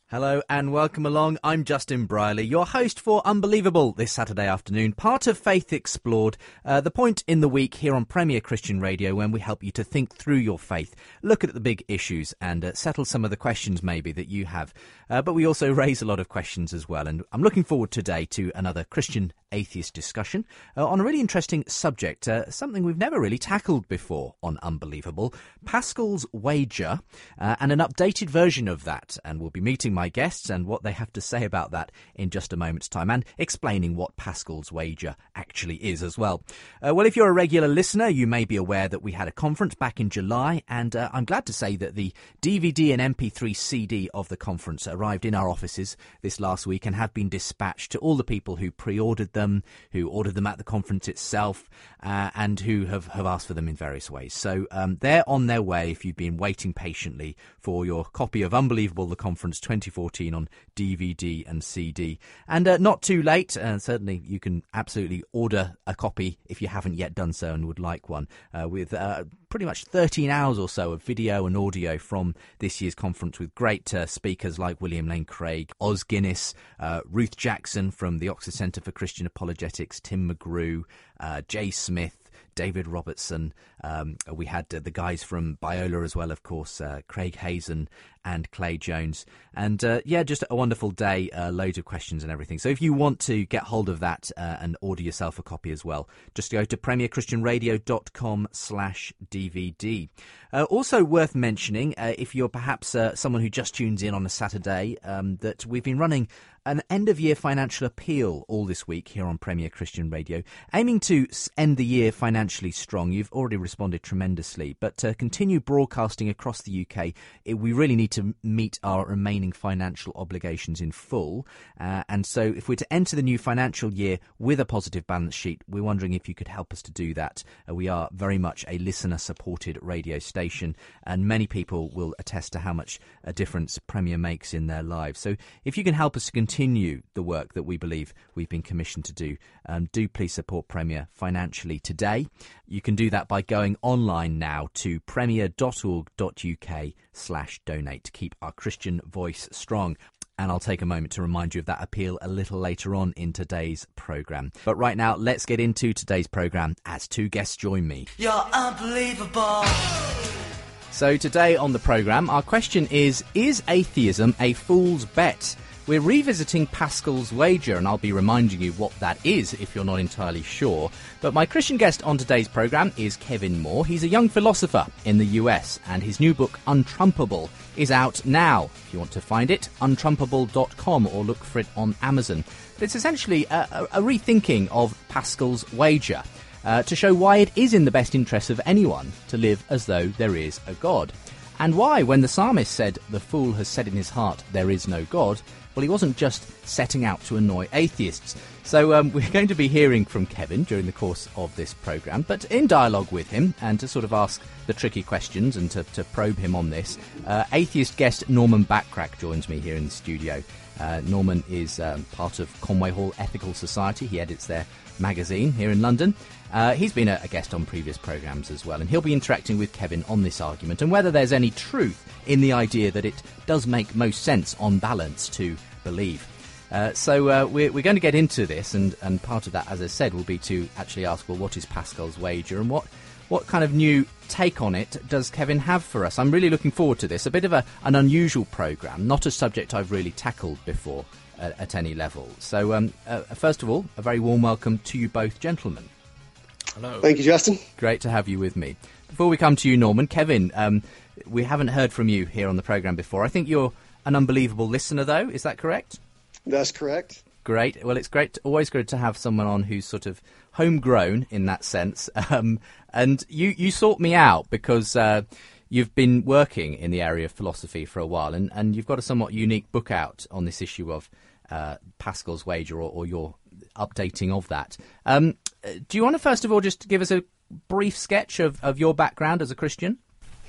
Hello and welcome along. I'm Justin Brierley, your host for Unbelievable this Saturday afternoon, part of Faith Explored, the point in the week here on Premier Christian Radio when we help you to think through your faith, look at the big issues and settle some of the questions maybe that you have. But we also raise a lot of questions as well, and I'm looking forward today to another Christian atheist discussion on a really interesting subject, something we've never really tackled before on Unbelievable, Pascal's wager, and an updated version of that, and we'll be meeting my guests and what they have to say about that in just a moment's time, and explaining what Pascal's wager actually is as well. Well, if you're a regular listener, you may be aware that we had a conference back in July, and I'm glad to say that the DVD and MP3 CD of the conference arrived in our offices this last week and have been dispatched to all the people who pre-ordered them, who ordered them at the conference itself, and who have asked for them in various ways. So they're on their way if you've been waiting patiently for your copy of Unbelievable, the Conference 2014 on DVD and CD. And not too late, certainly you can absolutely order a copy if you haven't yet done so and would like one, with pretty much 13 hours or so of video and audio from this year's conference with great speakers like William Lane Craig, Os Guinness, Ruth Jackson from the Oxford Centre for Christian Apologetics, Tim McGrew, Jay Smith, David Robertson. We had the guys from Biola as well, of course, Craig Hazen and Clay Jones. And just a wonderful day, loads of questions and everything. So if you want to get hold of that and order yourself a copy as well, just go to premierchristianradio.com/DVD. Also worth mentioning, if you're perhaps someone who just tunes in on a Saturday, that we've been running an end-of-year financial appeal all this week here on Premier Christian Radio, aiming to end the year financially strong. You've already responded tremendously, but to continue broadcasting across the UK, we really need to meet our remaining financial obligations in full. And so if we're to enter the new financial year with a positive balance sheet, we're wondering if you could help us to do that. We are very much a listener-supported radio station, and many people will attest to how much a difference Premier makes in their lives. So if you can help us to continue the work that we believe we've been commissioned to do, do please support Premier financially today. You can do that by going online now to premier.org.uk/donate to keep our Christian voice strong. And I'll take a moment to remind you of that appeal a little later on in today's programme. But right now, let's get into today's programme as two guests join me. You're unbelievable. So today on the programme, our question is atheism a fool's bet? We're revisiting Pascal's wager, and I'll be reminding you what that is if you're not entirely sure. But my Christian guest on today's programme is Kevin Moore. He's a young philosopher in the US, and his new book, Untrumpable, is out now. If you want to find it, untrumpable.com, or look for it on Amazon. But it's essentially a rethinking of Pascal's wager, to show why it is in the best interest of anyone to live as though there is a God. And why, when the psalmist said, "The fool has said in his heart, there is no God," well, he wasn't just setting out to annoy atheists. So we're going to be hearing from Kevin during the course of this programme, but in dialogue with him, and to sort of ask the tricky questions and to probe him on this, atheist guest Norman Backrack joins me here in the studio. Norman is part of Conway Hall Ethical Society. He edits their magazine here in London. He's been a guest on previous programmes as well, and he'll be interacting with Kevin on this argument and whether there's any truth in the idea that it does make most sense on balance to believe. So we're going to get into this, and part of that, as I said, will be to actually ask, well, what is Pascal's wager, and what kind of new take on it does Kevin have for us? I'm really looking forward to this. A bit of an unusual programme, not a subject I've really tackled before at any level. So first of all, a very warm welcome to you both, gentlemen. Hello. Thank you, Justin. Great to have you with me. Before we come to you, Norman, Kevin, we haven't heard from you here on the programme before. I think you're an Unbelievable listener, though. Is that correct? That's correct. Great. Well, it's always good to have someone on who's sort of homegrown in that sense. And you sought me out because you've been working in the area of philosophy for a while, and you've got a somewhat unique book out on this issue of Pascal's wager, or your updating of that. Do you want to first of all just give us a brief sketch of your background as a Christian?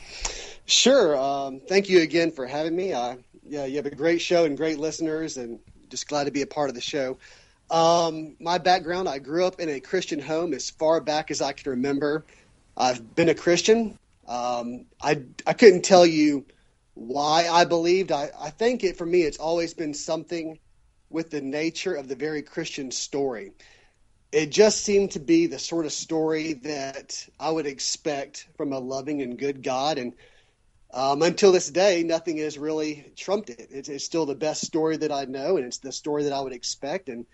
Sure. Thank you again for having me. You have a great show and great listeners, and just glad to be a part of the show. My background, I grew up in a Christian home as far back as I can remember. I've been a Christian. I couldn't tell you why I believed. I think for me, it's always been something with the nature of the very Christian story. It just seemed to be the sort of story that I would expect from a loving and good God. And until this day, nothing has really trumped it. It's still the best story that I know, and it's the story that I would expect. And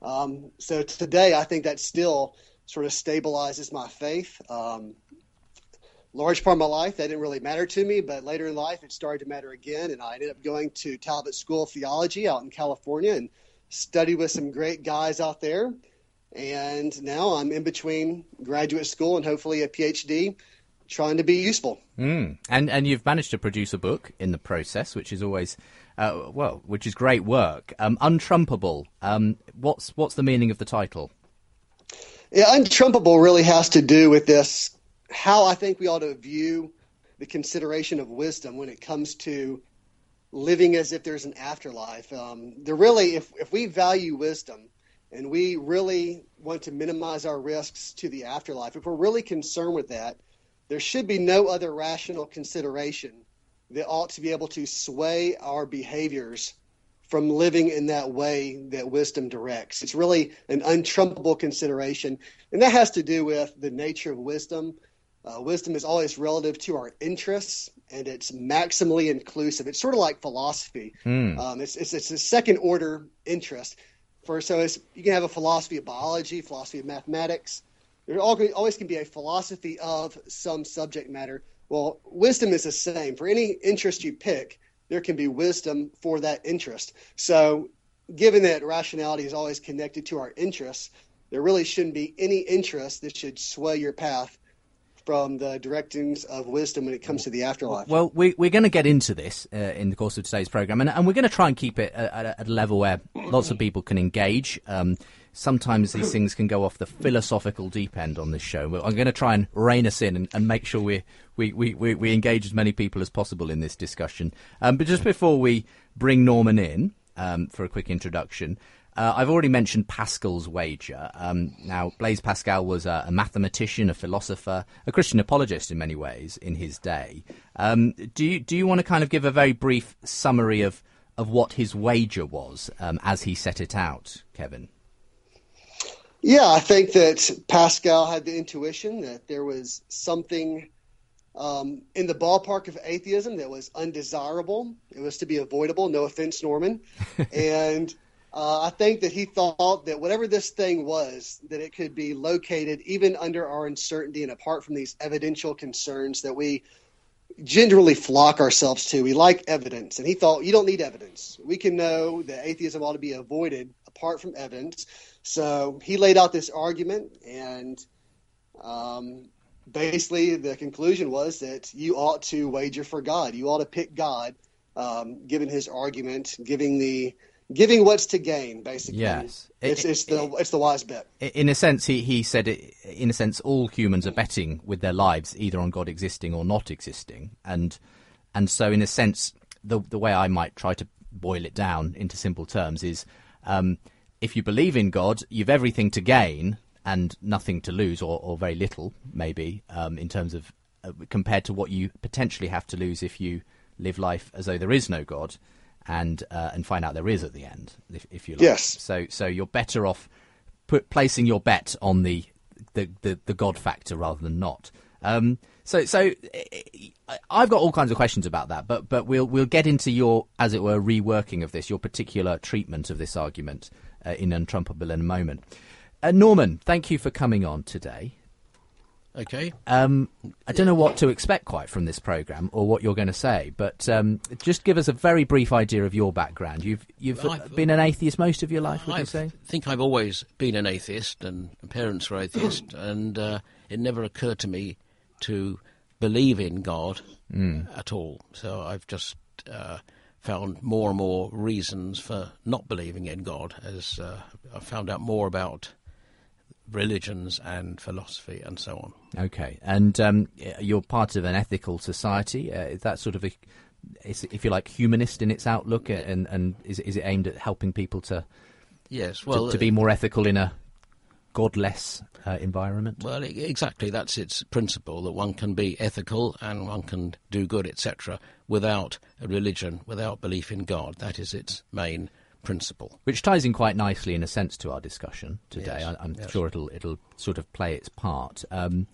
so today, I think that still sort of stabilizes my faith. Large part of my life, that didn't really matter to me, but later in life, it started to matter again. And I ended up going to Talbot School of Theology out in California and studied with some great guys out there. And now I'm in between graduate school and hopefully a PhD, trying to be useful. And you've managed to produce a book in the process, which is always, which is great work. Untrumpable. What's the meaning of the title? Yeah, Untrumpable really has to do with this, how I think we ought to view the consideration of wisdom when it comes to living as if there's an afterlife. If we value wisdom and we really want to minimize our risks to the afterlife, if we're really concerned with that, there should be no other rational consideration that ought to be able to sway our behaviors from living in that way that wisdom directs. It's really an untrumpable consideration, and that has to do with the nature of wisdom. Wisdom is always relative to our interests, and it's maximally inclusive. It's sort of like philosophy. It's a second-order interest. You can have a philosophy of biology, philosophy of mathematics. There always can be a philosophy of some subject matter. Well, wisdom is the same. For any interest you pick, there can be wisdom for that interest. So given that rationality is always connected to our interests, there really shouldn't be any interest that should sway your path from the directions of wisdom when it comes to the afterlife. Well, we're going to get into this in the course of today's program, and we're going to try and keep it at a level where lots of people can engage. Sometimes these things can go off the philosophical deep end on this show. I'm going to try and rein us in and make sure we engage as many people as possible in this discussion. But just before we bring Norman in for a quick introduction, I've already mentioned Pascal's wager. Now, Blaise Pascal was a mathematician, a philosopher, a Christian apologist in many ways in his day. Do you want to kind of give a very brief summary of what his wager was as he set it out, Kevin? Yeah, I think that Pascal had the intuition that there was something in the ballpark of atheism that was undesirable. It was to be avoidable. No offense, Norman. And I think that he thought that whatever this thing was, that it could be located even under our uncertainty and apart from these evidential concerns that we generally flock ourselves to. We like evidence. And he thought, you don't need evidence. We can know that atheism ought to be avoided apart from evidence. So he laid out this argument, and basically the conclusion was that you ought to wager for God. You ought to pick God, given his argument, giving what's to gain, basically. Yes. It's the wise bet. In a sense, he said, in a sense, all humans are betting with their lives either on God existing or not existing. And so, in a sense, the way I might try to boil it down into simple terms is, if you believe in God, you've everything to gain and nothing to lose, or very little, maybe, in terms of compared to what you potentially have to lose if you live life as though there is no God. And find out there is at the end, if you like. Yes. So you're better off placing your bet on the God factor rather than not. So I've got all kinds of questions about that, but we'll get into your, as it were, reworking of this, your particular treatment of this argument in Untrumpable in a moment. Norman, thank you for coming on today. Okay. I don't know what to expect quite from this programme or what you're going to say, but just give us a very brief idea of your background. You've been an atheist most of your life, would you say? I think I've always been an atheist, and my parents were atheists, and it never occurred to me to believe in God at all. So I've just found more and more reasons for not believing in God as I found out more about religions and philosophy and so on. Okay, and you're part of an ethical society. Is that sort of, if you like, humanist in its outlook, and is it aimed at helping people to yes, well, to be more ethical in a godless environment? Well, exactly. That's its principle, that one can be ethical and one can do good, etc., without a religion, without belief in God. That is its main principle. Which ties in quite nicely, in a sense, to our discussion today. Yes, I'm yes. sure it'll sort of play its part.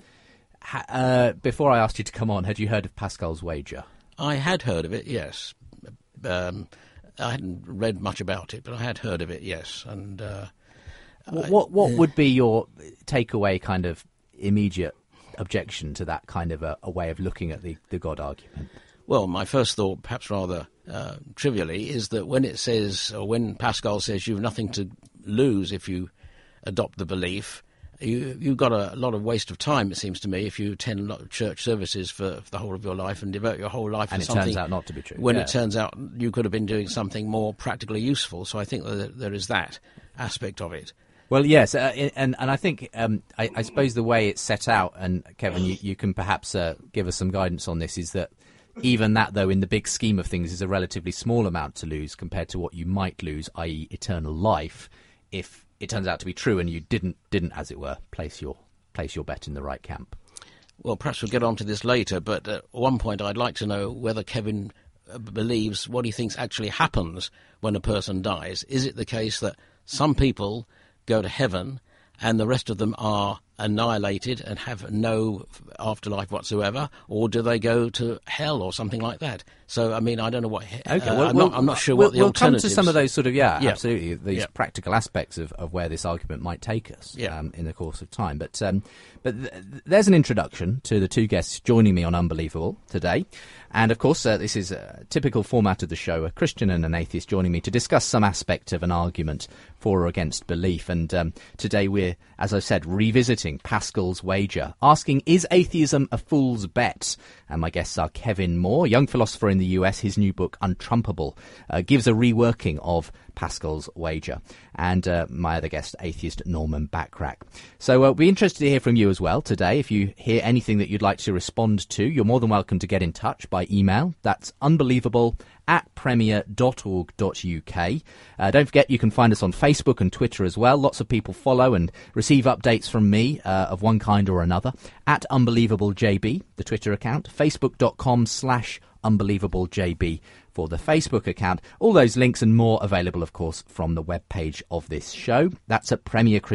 Before I asked you to come on, had you heard of Pascal's wager? I had heard of it, yes. I hadn't read much about it, but I had heard of it, yes. And what would be your takeaway kind of immediate objection to that kind of a way of looking at the God argument? Well, my first thought, perhaps rather trivially, is that when it says, or when Pascal says you've nothing to lose if you adopt the belief, you've got a lot of waste of time, it seems to me, if you attend a lot of church services for the whole of your life and devote your whole life to something. And it turns out not to be true. When it turns out you could have been doing something more practically useful. So I think that there is that aspect of it. Well, yes, and I think I suppose the way it's set out, and Kevin, you can perhaps give us some guidance on this, is that even that, though, in the big scheme of things, is a relatively small amount to lose compared to what you might lose, i.e. eternal life, if it turns out to be true and you didn't, as it were, place your bet in the right camp. Well, perhaps we'll get on to this later, but at one point I'd like to know whether Kevin believes what he thinks actually happens when a person dies. Is it the case that some people go to heaven and the rest of them are annihilated and have no afterlife whatsoever, or do they go to hell or something like that? So, I mean, I don't know what... Okay, I'm not sure what the alternatives... We'll come to some of those sort of, absolutely, these practical aspects of where this argument might take us in the course of time. But there's an introduction to the two guests joining me on Unbelievable today. And, of course, this is a typical format of the show, a Christian and an atheist joining me to discuss some aspect of an argument for or against belief. And today we're, as I said, revisiting Pascal's wager, asking, is atheism a fool's bet? And my guests are Kevin Moore, young philosopher in the US. His new book, Untrumpable, gives a reworking of Pascal's wager. And my other guest, atheist Norman Bachrach. So we'll be interested to hear from you as well today. If you hear anything that you'd like to respond to, you're more than welcome to get in touch by email. That's unbelievable@premier.org.uk. Don't forget, you can find us on Facebook and Twitter as well. Lots of people follow and receive updates from me of one kind or another. At UnbelievableJB, the Twitter account. Facebook.com/UnbelievableJB for the Facebook account. All those links and more available, of course, from the webpage of this show. That's at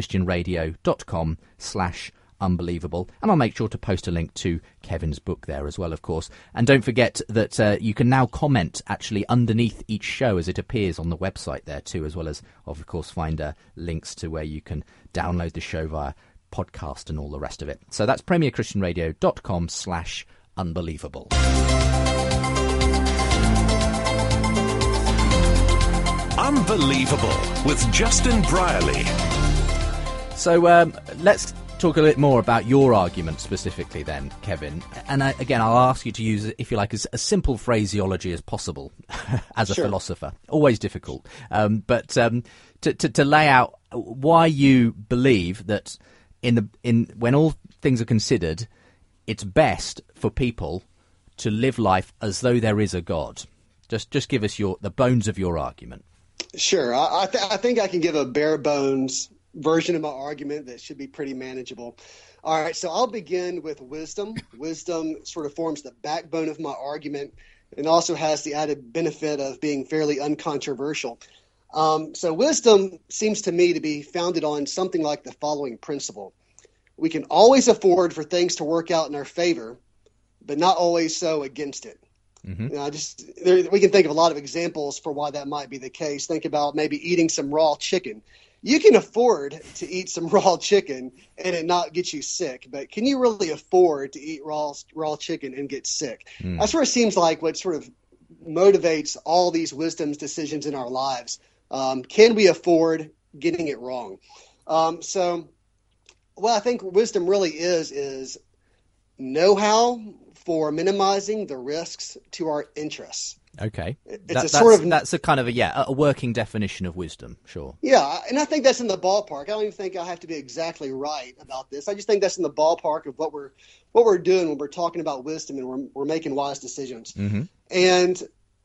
premierchristianradio.com/unbelievable. And I'll make sure to post a link to Kevin's book there as well, of course. And don't forget that you can now comment actually underneath each show as it appears on the website there too, as well as, of course, find links to where you can download the show via podcast and all the rest of it. So that's premierchristianradio.com/unbelievable. Unbelievable with Justin Brierley. So let's talk a bit more about your argument specifically then, Kevin. And again, I'll ask you to use, if you like, as simple phraseology as possible as a philosopher. Always difficult. But to lay out why you believe that when all things are considered, it's best for people to live life as though there is a God. Just give us the bones of your argument. Sure. I think I can give a bare bones version of my argument that should be pretty manageable. All right, so I'll begin with wisdom. Wisdom sort of forms the backbone of my argument and also has the added benefit of being fairly uncontroversial. So wisdom seems to me to be founded on something like the following principle. We can always afford for things to work out in our favor, but not always so against it. Mm-hmm. We can think of a lot of examples for why that might be the case. Think about maybe eating some raw chicken. You can afford to eat some raw chicken and it not get you sick, but can you really afford to eat raw chicken and get sick? That's where it seems like what sort of motivates all these wisdom's decisions in our lives. Can we afford getting it wrong? So what I think wisdom really is know-how for minimizing the risks to our interests. Okay. That's a kind of a working definition of wisdom, sure. Yeah, and I think that's in the ballpark. I don't even think I have to be exactly right about this. I just think that's in the ballpark of what we're doing when we're talking about wisdom and we're making wise decisions. Mm-hmm. And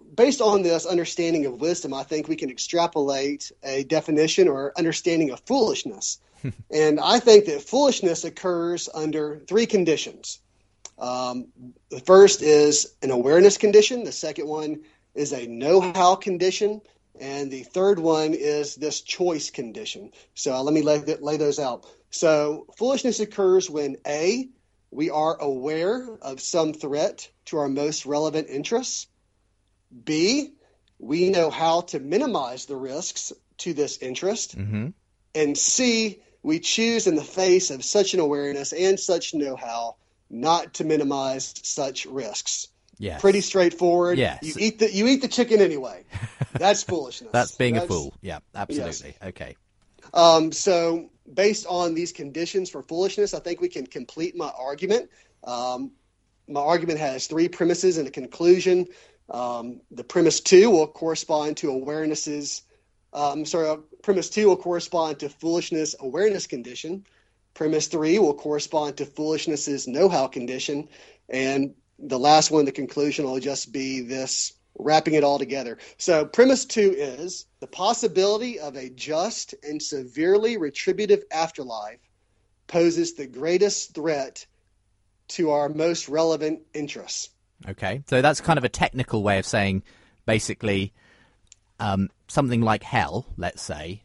based on this understanding of wisdom, I think we can extrapolate a definition or understanding of foolishness. And I think that foolishness occurs under three conditions. The first is an awareness condition. The second one is a know-how condition. And the third one is this choice condition. So let me lay those out. So foolishness occurs when A, we are aware of some threat to our most relevant interests. B, we know how to minimize the risks to this interest. Mm-hmm. And C, we choose in the face of such an awareness and such know-how not to minimize such risks. Yes. Pretty straightforward. Yes. You eat the chicken anyway. That's foolishness. That's being a fool. Yeah, absolutely. Yes. Okay. So based on these conditions for foolishness, I think we can complete my argument. My argument has three premises and a conclusion. The premise 2 will correspond to premise 2 will correspond to foolishness awareness condition. Premise 3 will correspond to foolishness's know-how condition. And the last one, the conclusion, will just be this wrapping it all together. So premise 2 is the possibility of a just and severely retributive afterlife poses the greatest threat to our most relevant interests. Okay, so that's kind of a technical way of saying basically something like hell, let's say,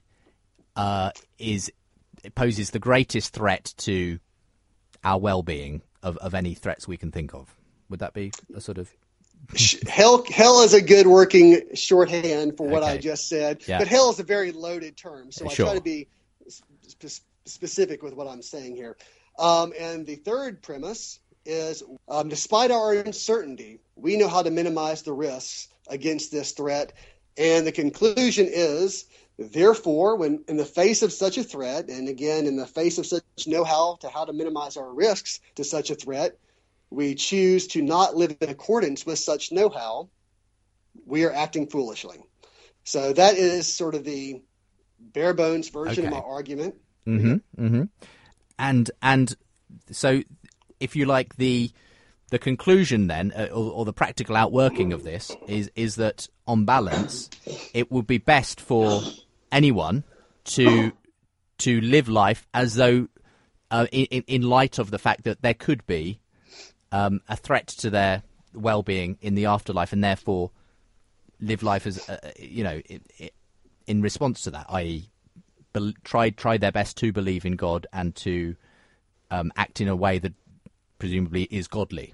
it poses the greatest threat to our well-being of any threats we can think of. Would that be a sort of... Hell is a good working shorthand for what I just said, but hell is a very loaded term, so I try to be specific with what I'm saying here. And the third premise is, despite our uncertainty, we know how to minimize the risks against this threat. And the conclusion is, therefore, when in the face of such a threat, and again, in the face of such know-how to how to minimize our risks to such a threat, we choose to not live in accordance with such know-how, we are acting foolishly. So that is sort of the bare bones version of my argument. Mm-hmm, mm-hmm. And so, if you like, the conclusion then, or the practical outworking of this is that on balance, it would be best for anyone to live life as though, in light of the fact that there could be a threat to their well-being in the afterlife, and therefore live life as in response to that, i.e., try their best to believe in God and to act in a way that presumably is godly.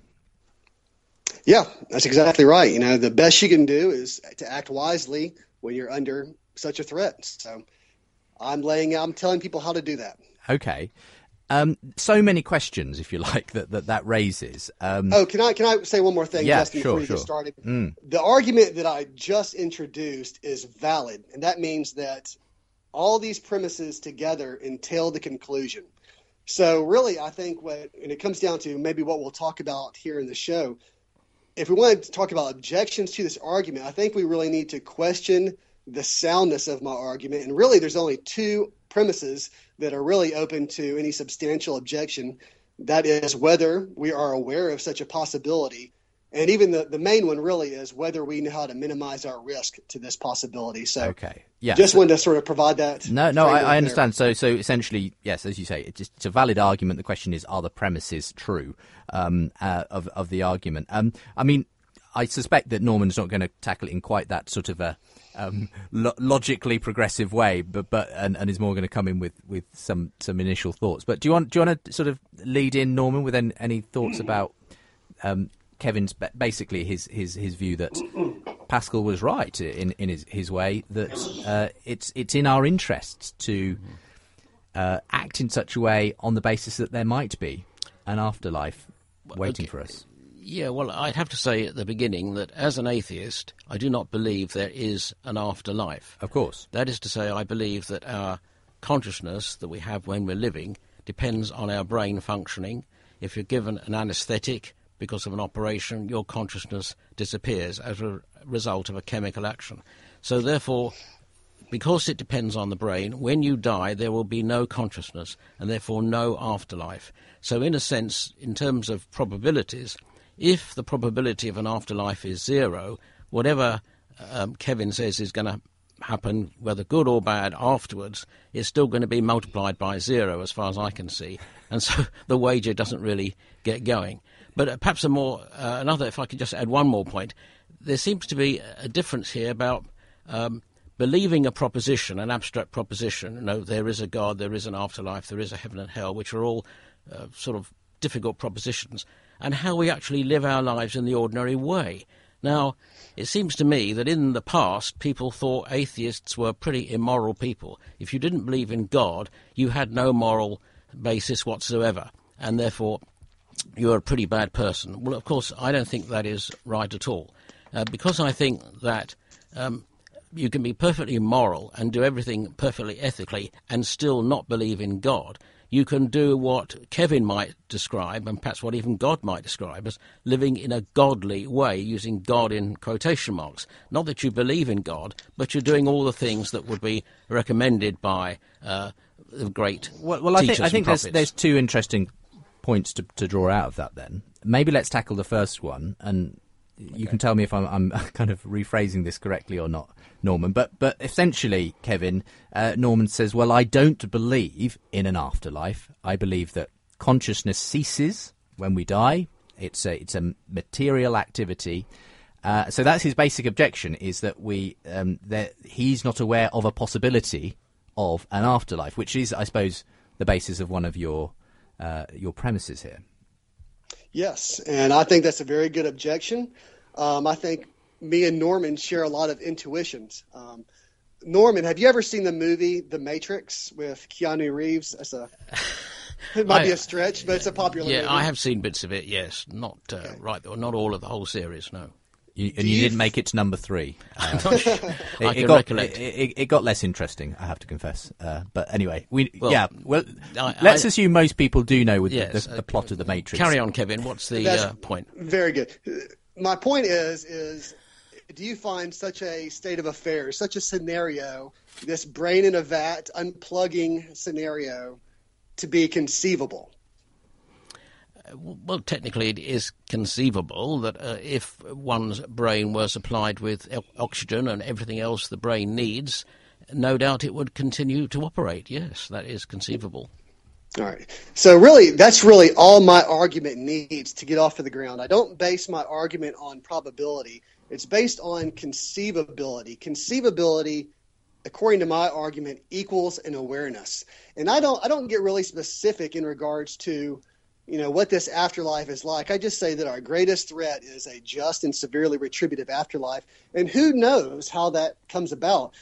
Yeah, that's exactly right. The best you can do is to act wisely when you're under such a threat. So I'm telling people how to do that. Okay. So many questions, if you like, that raises. Can I say one more thing, Justin, before you get started? The argument that I just introduced is valid, and that means that all these premises together entail the conclusion. So really, I think and it comes down to maybe what we'll talk about here in the show, if we want to talk about objections to this argument, I think we really need to question the soundness of my argument. And really, there's only two premises that are really open to any substantial objection. That is whether we are aware of such a possibility. And even the main one really is whether we know how to minimize our risk to this possibility. So just wanted to sort of provide that. No, I understand. So essentially, yes, as you say, it's a valid argument. The question is, are the premises true of the argument? I mean, I suspect that Norman's not going to tackle it in quite that sort of a logically progressive way, but is more going to come in with some initial thoughts. But do you want to sort of lead in, Norman, with any thoughts about Kevin's basically his view that Pascal was right in his way, that it's in our interests to act in such a way on the basis that there might be an afterlife waiting for us. Yeah, well, I'd have to say at the beginning that as an atheist, I do not believe there is an afterlife. Of course. That is to say, I believe that our consciousness that we have when we're living depends on our brain functioning. If you're given an anaesthetic because of an operation, your consciousness disappears as a result of a chemical action. So therefore, because it depends on the brain, when you die there will be no consciousness and therefore no afterlife. So in a sense, in terms of probabilities, if the probability of an afterlife is 0, whatever Kevin says is going to happen, whether good or bad, afterwards, is still going to be multiplied by 0 as far as I can see. And so the wager doesn't really get going. But perhaps if I could just add one more point, there seems to be a difference here about believing a proposition, an abstract proposition. There is a God, there is an afterlife, there is a heaven and hell, which are all sort of difficult propositions, and how we actually live our lives in the ordinary way. Now, it seems to me that in the past, people thought atheists were pretty immoral people. If you didn't believe in God, you had no moral basis whatsoever, and therefore you were a pretty bad person. Well, of course, I don't think that is right at all, because I think that you can be perfectly moral and do everything perfectly ethically and still not believe in God. You can do what Kevin might describe, and perhaps what even God might describe, as living in a godly way, using God in quotation marks. Not that you believe in God, but you're doing all the things that would be recommended by the great teachers I think and prophets. there's two interesting points to draw out of that then. Maybe let's tackle the first one, and you can tell me if I'm kind of rephrasing this correctly or not, Norman. But essentially, Kevin, Norman says, well, I don't believe in an afterlife. I believe that consciousness ceases when we die. It's a material activity. So that's his basic objection, is that that he's not aware of a possibility of an afterlife, which is, I suppose, the basis of one of your premises here. Yes, and I think that's a very good objection. I think me and Norman share a lot of intuitions. Norman, have you ever seen the movie The Matrix with Keanu Reeves? It might be a stretch, but it's a popular movie. Yeah, I have seen bits of it, yes. Not right, or not all of the whole series, no. You didn't make it to number 3. I can recollect. It got less interesting, I have to confess. But anyway, let's assume most people do know the plot of The Matrix. Carry on, Kevin. What's the point? Very good. My point is do you find such a state of affairs, such a scenario, this brain in a vat, unplugging scenario, to be conceivable? Well, technically it is conceivable that if one's brain were supplied with oxygen and everything else the brain needs, no doubt it would continue to operate. Yes, that is conceivable. All right. So really, that's really all my argument needs to get off of the ground. I don't base my argument on probability. It's based on conceivability. Conceivability, according to my argument, equals an awareness. And I don't get really specific in regards to what this afterlife is like. I just say that our greatest threat is a just and severely retributive afterlife. And who knows how that comes about?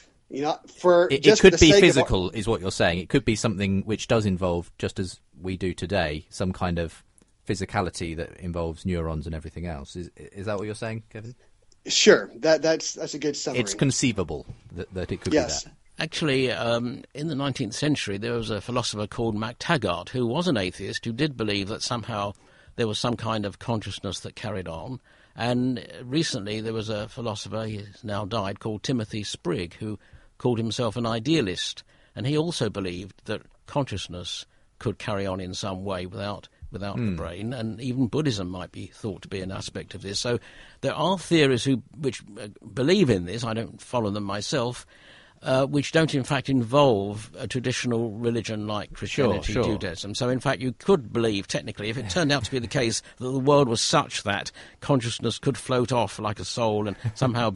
It could be physical, is what you're saying. It could be something which does involve, just as we do today, some kind of physicality that involves neurons and everything else. Is that what you're saying, Kevin? Sure. That's a good summary. It's conceivable that it could be that. Actually, in the 19th century, there was a philosopher called MacTaggart who was an atheist, who did believe that somehow there was some kind of consciousness that carried on. And recently there was a philosopher, he's now died, called Timothy Sprigg, who called himself an idealist. And he also believed that consciousness could carry on in some way without the brain, and even Buddhism might be thought to be an aspect of this. So there are theories which believe in this. I don't follow them myself. Which don't, in fact, involve a traditional religion like Christianity, Judaism. So, in fact, you could believe, technically, if it turned out to be the case that the world was such that consciousness could float off like a soul and somehow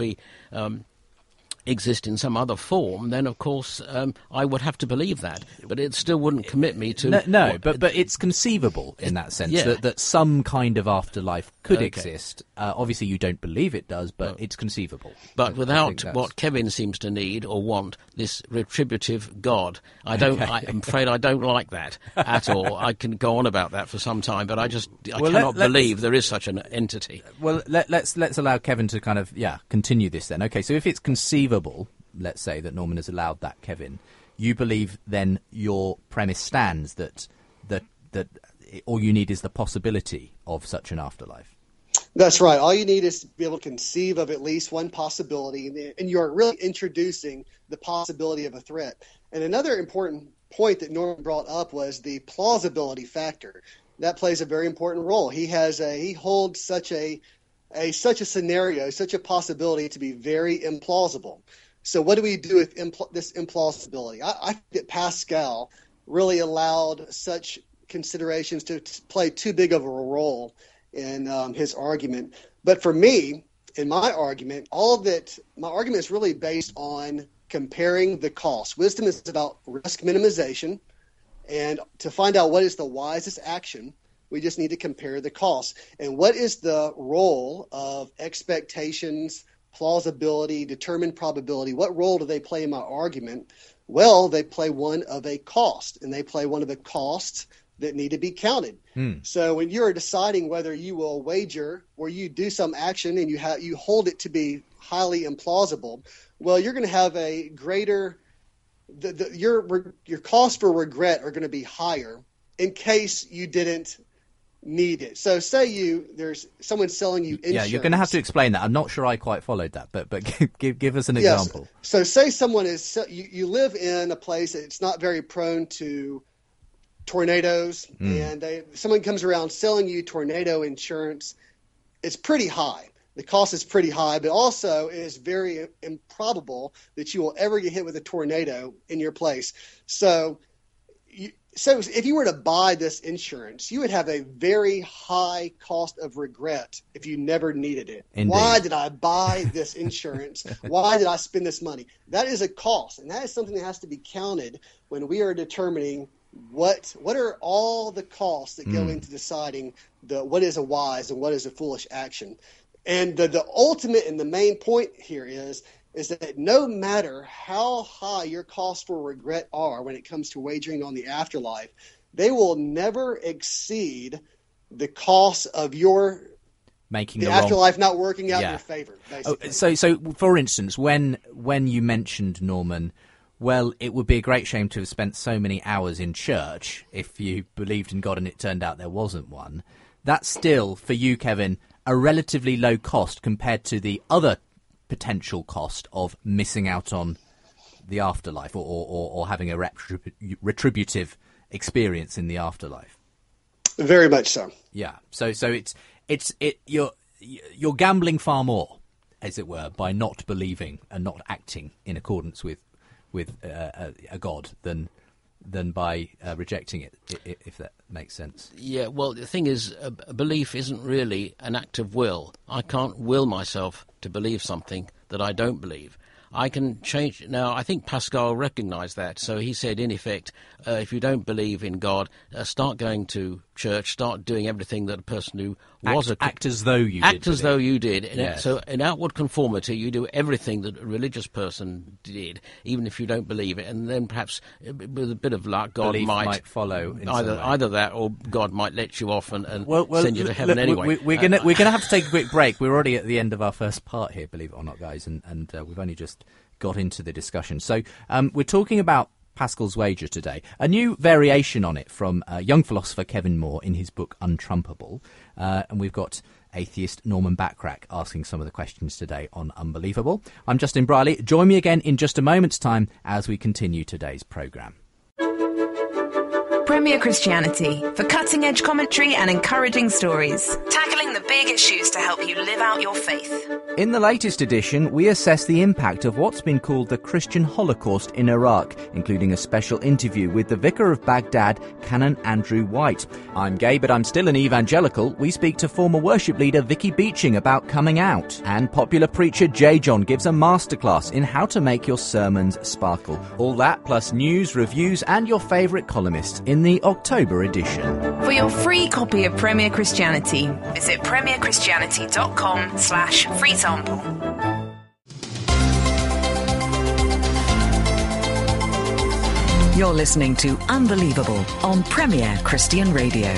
exist in some other form, then, of course, I would have to believe that. But it still wouldn't commit me to... No, but it's conceivable in that sense, that some kind of afterlife could exist. Obviously, you don't believe it does, but it's conceivable. But without what Kevin seems to need or want, this retributive God. I'm afraid I don't like that at all. I can go on about that for some time, but I cannot believe there is such an entity. Well, let's allow Kevin to kind of, continue this then. Okay, so if it's conceivable, let's say that Norman has allowed that, Kevin, you believe then your premise stands that all you need is the possibility of such an afterlife. That's right. All you need is to be able to conceive of at least one possibility, and you're really introducing the possibility of a threat. And another important point that Norman brought up was the plausibility factor. That plays a very important role. He holds such a such a scenario, such a possibility to be very implausible. So what do we do with this implausibility? I think that Pascal really allowed such considerations to play too big of a role in his argument. But for me, in my argument, my argument is really based on comparing the cost. Wisdom is about risk minimization, and to find out what is the wisest action, we just need to compare the costs. And what is the role of expectations, plausibility, determined probability? What role do they play in my argument? Well, they play one of a cost, and they play one of the costs that need to be counted. So when you're deciding whether you will wager or you do some action and you hold it to be highly implausible, well, you're going to have a greater your costs for regret are going to be higher in case you didn't need it. So say there's someone selling you insurance. Yeah, you're going to have to explain that. I'm not sure I quite followed that, but give us an example. So say someone you live in a place that's not very prone to tornadoes, and someone comes around selling you tornado insurance. It's pretty high. The cost is pretty high, but also it is very improbable that you will ever get hit with a tornado in your place. So if you were to buy this insurance, you would have a very high cost of regret if you never needed it. Indeed. Why did I buy this insurance? Why did I spend this money? That is a cost, and that is something that has to be counted when we are determining what are all the costs that go into deciding what is a wise and what is a foolish action. And the ultimate and the main point here is that no matter how high your costs for regret are when it comes to wagering on the afterlife, they will never exceed the cost of the afterlife not working out in your favor, basically. So for instance, when you mentioned, Norman, well, it would be a great shame to have spent so many hours in church if you believed in God and it turned out there wasn't one. That's still, for you, Kevin, a relatively low cost compared to the other potential cost of missing out on the afterlife or having a retributive experience in the afterlife. Very much so. Yeah. So you're gambling far more, as it were, by not believing and not acting in accordance with a God than by rejecting it, if that makes sense. Yeah, well, the thing is, a belief isn't really an act of will. I can't will myself to believe something that I don't believe. I can change. Now, I think Pascal recognised that, so he said, in effect, if you don't believe in God, start going to church, start doing everything that a person who was act as though you did. Act as though you did. Yes. So in outward conformity, you do everything that a religious person did, even if you don't believe it, and then perhaps with a bit of luck, God might follow in either that, or God might let you off and send you to heaven anyway. We're gonna have to take a quick break. We're already at the end of our first part here, believe it or not, guys, and we've only just got into the discussion. So we're talking about Pascal's Wager today, a new variation on it from young philosopher Kevin Moore in his book Untrumpable, and we've got atheist Norman Bachrach asking some of the questions today on Unbelievable. I'm Justin Brierley. Join me again in just a moment's time as we continue today's programme. Premier Christianity, for cutting-edge commentary and encouraging stories. Tackling the big issues to help you live out your faith. In the latest edition, we assess the impact of what's been called the Christian Holocaust in Iraq, including a special interview with the Vicar of Baghdad, Canon Andrew White. I'm gay, but I'm still an evangelical. We speak to former worship leader Vicky Beeching about coming out. And popular preacher J. John gives a masterclass in how to make your sermons sparkle. All that, plus news, reviews, and your favourite columnists in the October edition. For your free copy of Premier Christianity, visit premierchristianity.com/free sample. You're listening to Unbelievable on Premier Christian Radio.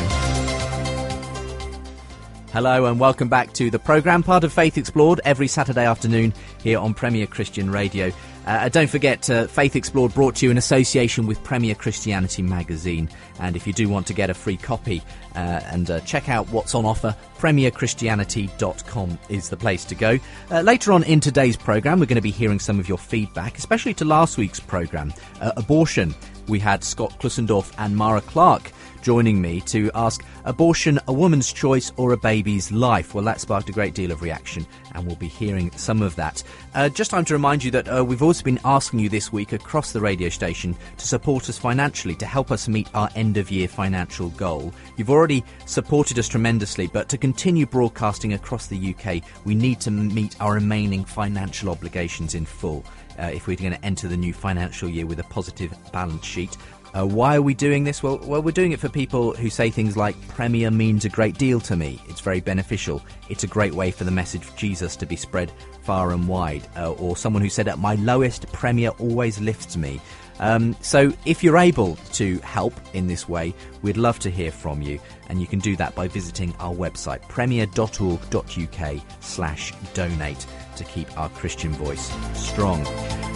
Hello and welcome back to the programme, part of Faith Explored, every Saturday afternoon here on Premier Christian Radio. Don't forget, Faith Explored brought to you in association with Premier Christianity magazine. And if you do want to get a free copy and check out what's on offer, premierchristianity.com is the place to go. Later on in today's programme, we're going to be hearing some of your feedback, especially to last week's programme, abortion. we had Scott Klusendorf and Mara Clark joining me to ask, abortion a woman's choice or a baby's life? Well, that sparked a great deal of reaction, and we'll be hearing some of that. Just time to remind you that we've also been asking you this week across the radio station to support us financially, to help us meet our end-of-year financial goal. You've already supported us tremendously, but to continue broadcasting across the UK, we need to meet our remaining financial obligations in full if we're going to enter the new financial year with a positive balance sheet. Why are we doing this? Well, we're doing it for people who say things like, Premier means a great deal to me. It's very beneficial. It's a great way for the message of Jesus to be spread far and wide. Or someone who said, at my lowest, Premier always lifts me. So if you're able to help in this way, we'd love to hear from you. And you can do that by visiting our website, premier.org.uk/donate, to keep our Christian voice strong.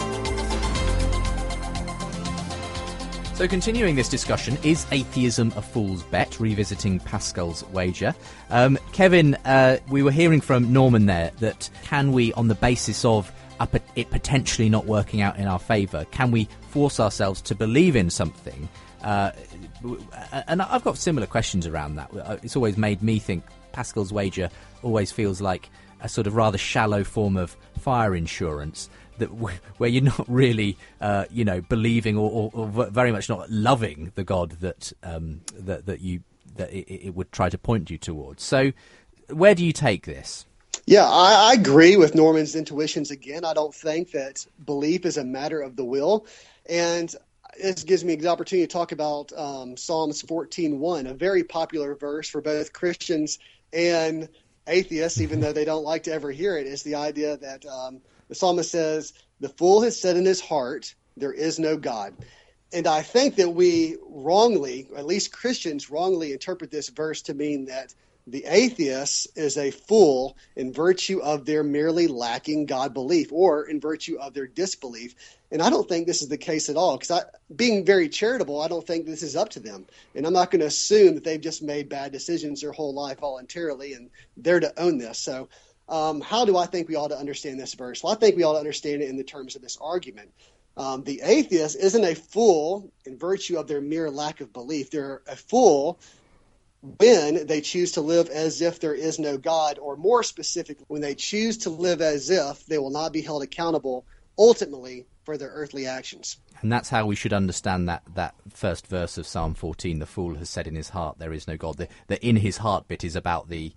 So continuing this discussion, is atheism a fool's bet? Revisiting Pascal's wager. Kevin, we were hearing from Norman there that can we, on the basis of it potentially not working out in our favour, can we force ourselves to believe in something? And I've got similar questions around that. It's always made me think Pascal's wager always feels like a sort of rather shallow form of fire insurance, that where you're not really, believing or very much not loving the God that it would try to point you towards. So, where do you take this? Yeah, I agree with Norman's intuitions again. I don't think that belief is a matter of the will, and this gives me the opportunity to talk about Psalms 14:1, a very popular verse for both Christians and atheists, even though they don't like to ever hear it. Is the idea that the psalmist says, the fool has said in his heart, there is no God. And I think that we wrongly, or at least Christians wrongly, interpret this verse to mean that the atheist is a fool in virtue of their merely lacking God belief, or in virtue of their disbelief. And I don't think this is the case at all, because being very charitable, I don't think this is up to them. And I'm not going to assume that they've just made bad decisions their whole life voluntarily and they're to own this. So how do I think we ought to understand this verse? Well, I think we ought to understand it in the terms of this argument. The atheist isn't a fool in virtue of their mere lack of belief. They're a fool when they choose to live as if there is no God, or more specifically, when they choose to live as if they will not be held accountable ultimately for their earthly actions. And that's how we should understand that first verse of Psalm 14, the fool has said in his heart there is no God. The in his heart bit is about the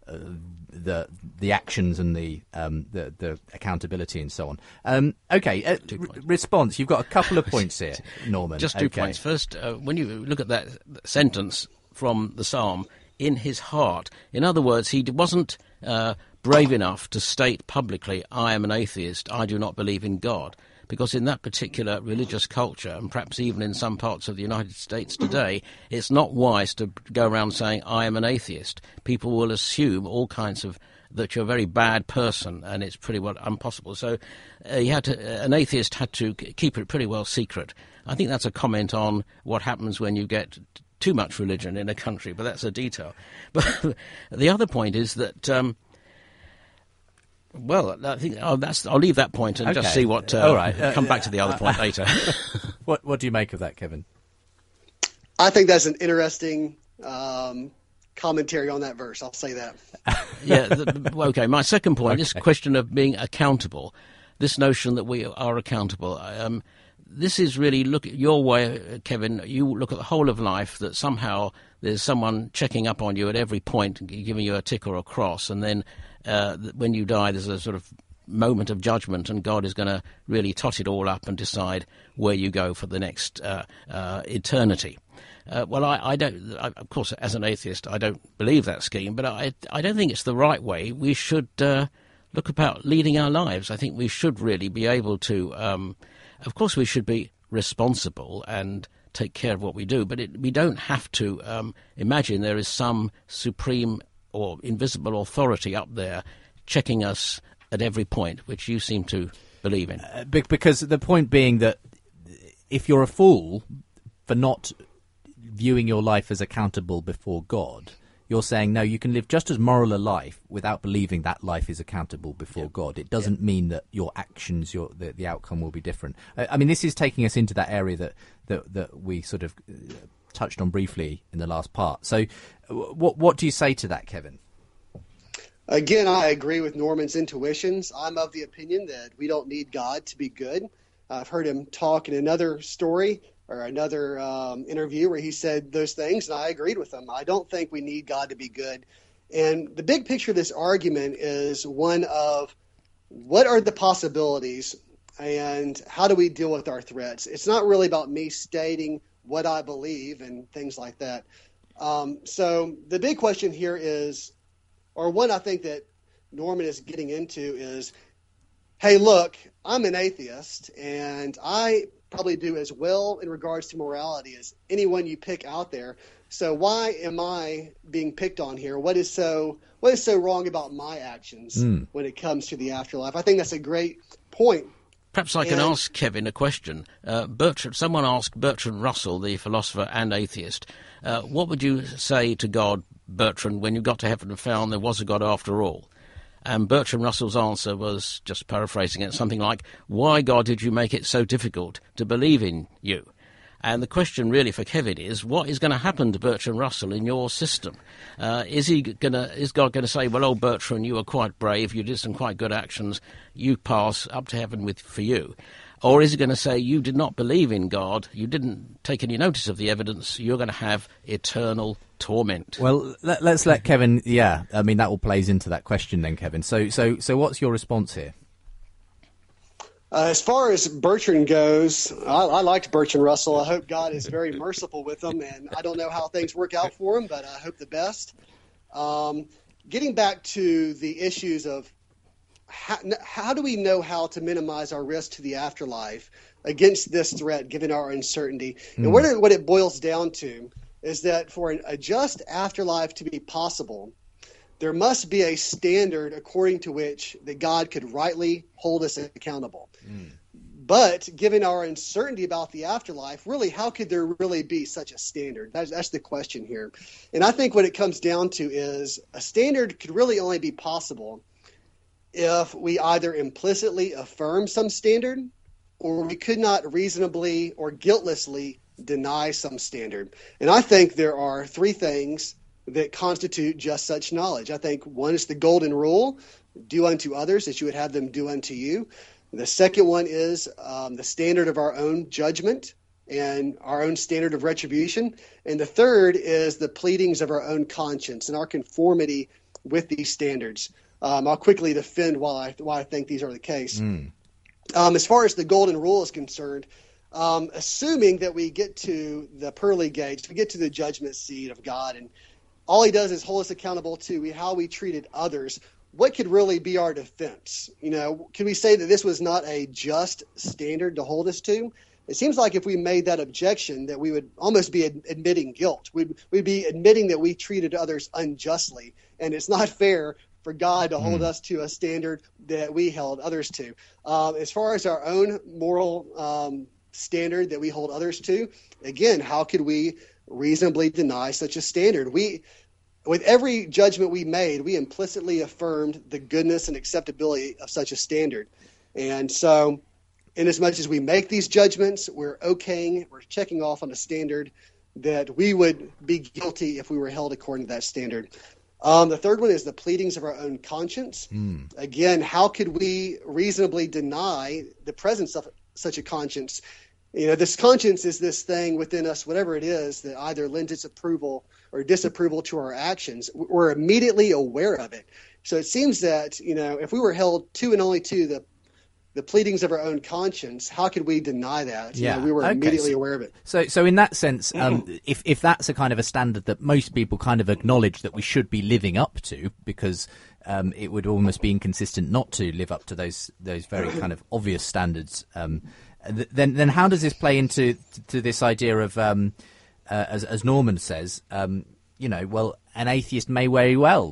actions and the accountability and so on. Okay, response. You've got a couple of points here, Norman. Just 2 points. First, when you look at that sentence from the psalm, in his heart, in other words, he wasn't brave enough to state publicly, I am an atheist, I do not believe in God. Because in that particular religious culture, and perhaps even in some parts of the United States today, it's not wise to go around saying, I am an atheist. People will assume all kinds of that you're a very bad person, and it's pretty well impossible. So an atheist had to keep it pretty well secret. I think that's a comment on what happens when you get too much religion in a country, but that's a detail. But the other point is that... Well, I think I'll leave that point and just see what. All right, come back to the other point later. What do you make of that, Kevin? I think that's an interesting commentary on that verse. I'll say that. Yeah. Okay. My second point, this question of being accountable, this notion that we are accountable. This is really, look at your way, Kevin. You look at the whole of life, that somehow there's someone checking up on you at every point, giving you a tick or a cross, and then when you die, there's a sort of moment of judgment, and God is going to really tot it all up and decide where you go for the next eternity. Well, I don't. Of course, as an atheist, I don't believe that scheme, but I don't think it's the right way. We should look about leading our lives. I think we should really be able to. Of course, we should be responsible and take care of what we do, but we don't have to imagine there is some supreme or invisible authority up there checking us at every point, which you seem to believe in. Because the point being that if you're a fool for not viewing your life as accountable before God, you're saying, no, you can live just as moral a life without believing that life is accountable before God. It doesn't mean that your actions, the outcome will be different. I mean, this is taking us into that area that we sort of touched on briefly in the last part. So what do you say to that, Kevin? Again, I agree with Norman's intuitions. I'm of the opinion that we don't need God to be good. I've heard him talk in another story or another interview where he said those things, and I agreed with him. I don't think we need God to be good. And the big picture of this argument is one of what are the possibilities and how do we deal with our threats? It's not really about me stating what I believe and things like that. So the big question here is, or one I think that Norman is getting into is, hey, look, I'm an atheist, and I probably do as well in regards to morality as anyone you pick out there. So why am I being picked on here? What is so wrong about my actions when it comes to the afterlife? I think that's a great point. Perhaps I can ask Kevin a question. Someone asked Bertrand Russell, the philosopher and atheist, what would you say to God, Bertrand, when you got to heaven and found there was a God after all? And Bertrand Russell's answer was, just paraphrasing it, something like, why, God, did you make it so difficult to believe in you? And the question really for Kevin is, what is going to happen to Bertrand Russell in your system? Is God going to say, well, oh, Bertrand, you were quite brave, you did some quite good actions, you pass up to heaven for you? Or is he going to say, you did not believe in God, you didn't take any notice of the evidence, you're going to have eternal torment? Well, let's let Kevin, I mean, that all plays into that question then, Kevin. So what's your response here? As far as Bertrand goes, I liked Bertrand Russell. I hope God is very merciful with him, and I don't know how things work out for him, but I hope the best. Getting back to the issues of how do we know how to minimize our risk to the afterlife against this threat, given our uncertainty? And what it boils down to is that for a just afterlife to be possible, there must be a standard according to which that God could rightly hold us accountable. But given our uncertainty about the afterlife, really, how could there really be such a standard? That's the question here. And I think what it comes down to is a standard could really only be possible if we either implicitly affirm some standard or we could not reasonably or guiltlessly deny some standard. And I think there are three things that constitute just such knowledge. I think one is the golden rule, do unto others as you would have them do unto you. The second one is the standard of our own judgment and our own standard of retribution. And the third is the pleadings of our own conscience and our conformity with these standards. I'll quickly defend why I think these are the case. As far as the golden rule is concerned, assuming that we get to the pearly gates, we get to the judgment seat of God, and all he does is hold us accountable to how we treated others, what could really be our defense? Can we say that this was not a just standard to hold us to? It seems like if we made that objection, that we would almost be admitting guilt. We'd be admitting that we treated others unjustly, and it's not fair for God to hold us to a standard that we held others to. As far as our own moral standard that we hold others to, again, how could we reasonably deny such a standard? With every judgment we made, we implicitly affirmed the goodness and acceptability of such a standard. And so, inasmuch as we make these judgments, we're checking off on a standard that we would be guilty if we were held according to that standard. The third one is the pleadings of our own conscience. Again, how could we reasonably deny the presence of such a conscience? This conscience is this thing within us, whatever it is, that either lends its approval or disapproval to our actions. We're immediately aware of it. So it seems that, if we were held to and only to the pleadings of our own conscience, how could we deny that? We were immediately aware of it. So in that sense, if that's a kind of a standard that most people kind of acknowledge that we should be living up to, because it would almost be inconsistent not to live up to those very kind of obvious standards, then how does this play into this idea of, as Norman says, well, an atheist may very well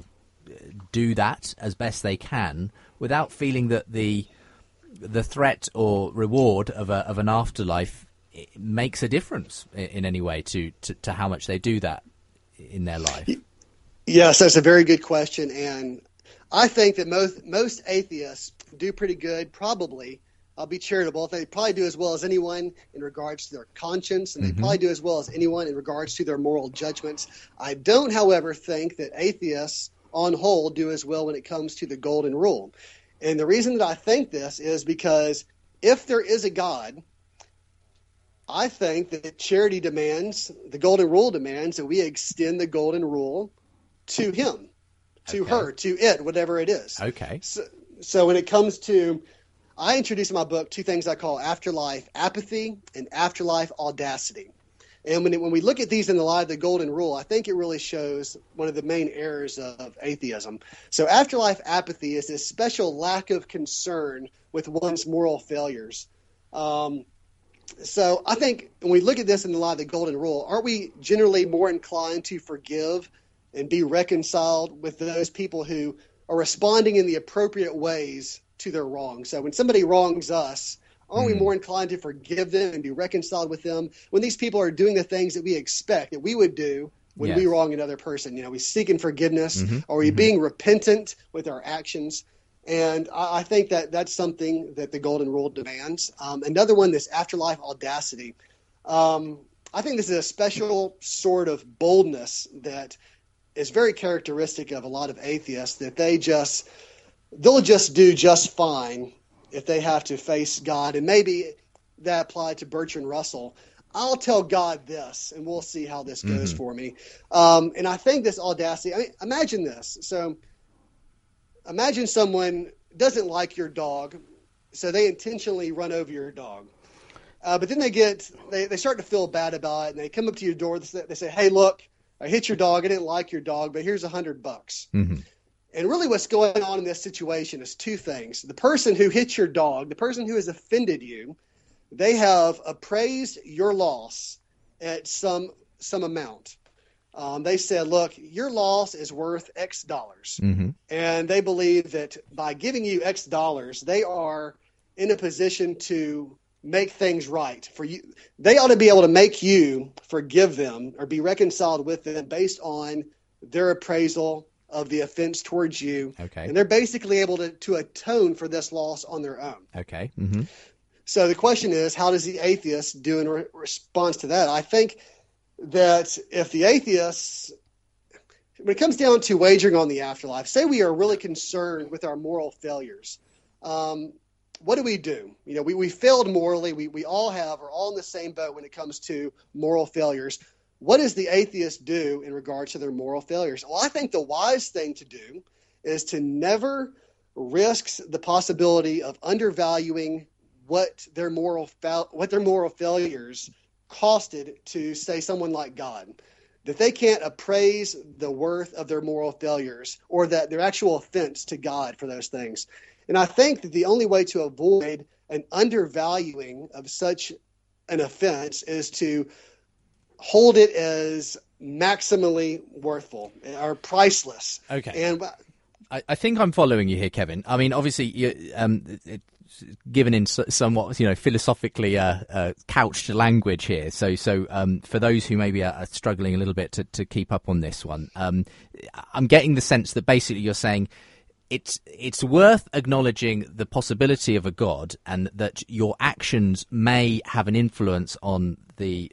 do that as best they can without feeling that the threat or reward of an afterlife makes a difference in any way to how much they do that in their life. Yes, that's a very good question, and I think that most atheists do pretty good. Probably, I'll be charitable. They probably do as well as anyone in regards to their conscience, and they probably do as well as anyone in regards to their moral judgments. I don't, however, think that atheists on whole do as well when it comes to the golden rule. And the reason that I think this is because if there is a God, I think that charity demands, the golden rule demands that we extend the golden rule to him, to her, to it, whatever it is. Okay. So when it comes to, I introduce in my book two things I call afterlife apathy and afterlife audacity. And when we look at these in the light of the golden rule, I think it really shows one of the main errors of atheism. So afterlife apathy is this special lack of concern with one's moral failures. So I think when we look at this in the light of the golden rule, aren't we generally more inclined to forgive and be reconciled with those people who are responding in the appropriate ways to their wrong? So when somebody wrongs us, aren't we more inclined to forgive them and be reconciled with them when these people are doing the things that we expect that we would do when we wrong another person? You know, we seeking forgiveness, or we being repentant with our actions. And I think that that's something that the golden rule demands. Another one, this afterlife audacity. I think this is a special sort of boldness that is very characteristic of a lot of atheists, that they'll just do just fine if they have to face God. And maybe that applied to Bertrand Russell. I'll tell God this, and we'll see how this goes for me. And I think this audacity, I mean, imagine this. So imagine someone doesn't like your dog, so they intentionally run over your dog. But then they start to feel bad about it, and they come up to your door. They say, "Hey, look, I hit your dog. I didn't like your dog, but here's $100. And really what's going on in this situation is two things. The person who hit your dog, the person who has offended you, they have appraised your loss at some amount. They said, look, your loss is worth X dollars. And they believe that by giving you X dollars, they are in a position to make things right for you. They ought to be able to make you forgive them or be reconciled with them based on their appraisal of the offense towards you. Okay. And they're basically able to atone for this loss on their own. Okay. So the question is, how does the atheist do in response to that? I think that if the atheists, when it comes down to wagering on the afterlife, say we are really concerned with our moral failures, what do? You know, we failed morally. We all are all in the same boat when it comes to moral failures. What does the atheist do in regard to their moral failures? Well, I think the wise thing to do is to never risk the possibility of undervaluing what their moral failures costed to, say, someone like God. That they can't appraise the worth of their moral failures or that their actual offense to God for those things. And I think that the only way to avoid an undervaluing of such an offense is to hold it as maximally worthful or priceless. Okay. And I think I'm following you here, Kevin. I mean, obviously, it's given in somewhat, philosophically couched language here. So for those who maybe are struggling a little bit to keep up on this one, I'm getting the sense that basically you're saying it's worth acknowledging the possibility of a God, and that your actions may have an influence on the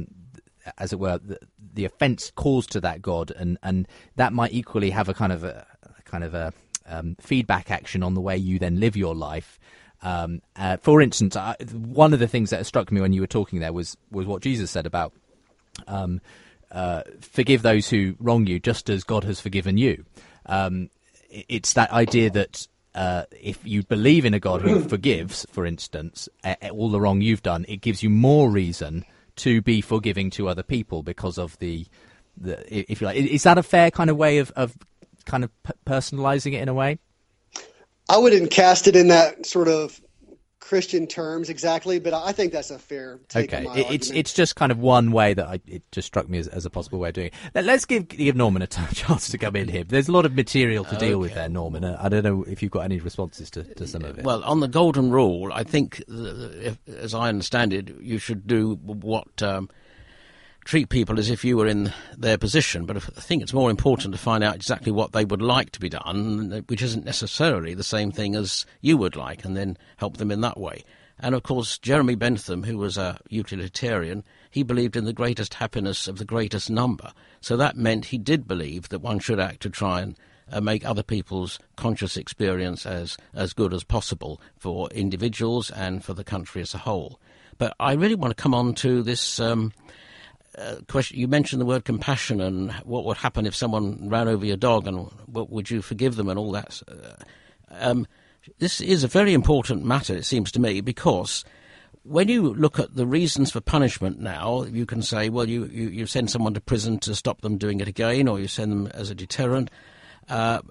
as it were, the offence caused to that God, and that might equally have a kind of a feedback action on the way you then live your life. For instance, one of the things that struck me when you were talking there was what Jesus said about forgive those who wrong you, just as God has forgiven you. It's that idea that if you believe in a God who forgives, for instance, all the wrong you've done, it gives you more reason to be forgiving to other people because of the if you like. Is that a fair kind of way of kind of personalizing it in a way? I wouldn't cast it in that sort of Christian terms exactly, but I think that's a fair take on my argument. It's just kind of one way that it just struck me as a possible way of doing it. Let's give Norman a chance to come in here. There's a lot of material to deal with there, Norman. I don't know if you've got any responses to some of it. Well, on the golden rule, I think, as I understand it, you should do what treat people as if you were in their position, but I think it's more important to find out exactly what they would like to be done, which isn't necessarily the same thing as you would like, and then help them in that way. And, of course, Jeremy Bentham, who was a utilitarian, he believed in the greatest happiness of the greatest number. So that meant he did believe that one should act to try and make other people's conscious experience as good as possible for individuals and for the country as a whole. But I really want to come on to this question. You mentioned the word compassion and what would happen if someone ran over your dog, and what would you forgive them and all that. This is a very important matter, it seems to me, because when you look at the reasons for punishment now, you can say, well, you send someone to prison to stop them doing it again, or you send them as a deterrent and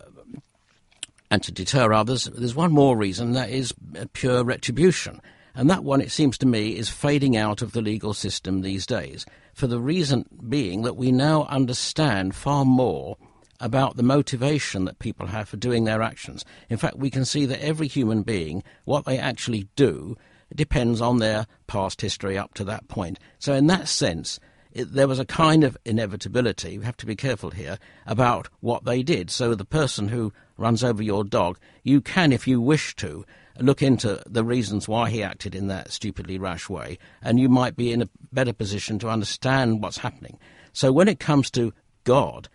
to deter others. There's one more reason, that is pure retribution. And that one, it seems to me, is fading out of the legal system these days, for the reason being that we now understand far more about the motivation that people have for doing their actions. In fact, we can see that every human being, what they actually do, depends on their past history up to that point. So in that sense, there was a kind of inevitability, we have to be careful here, about what they did. So the person who runs over your dog, you can, if you wish to, look into the reasons why he acted in that stupidly rash way, and you might be in a better position to understand what's happening. So when it comes to God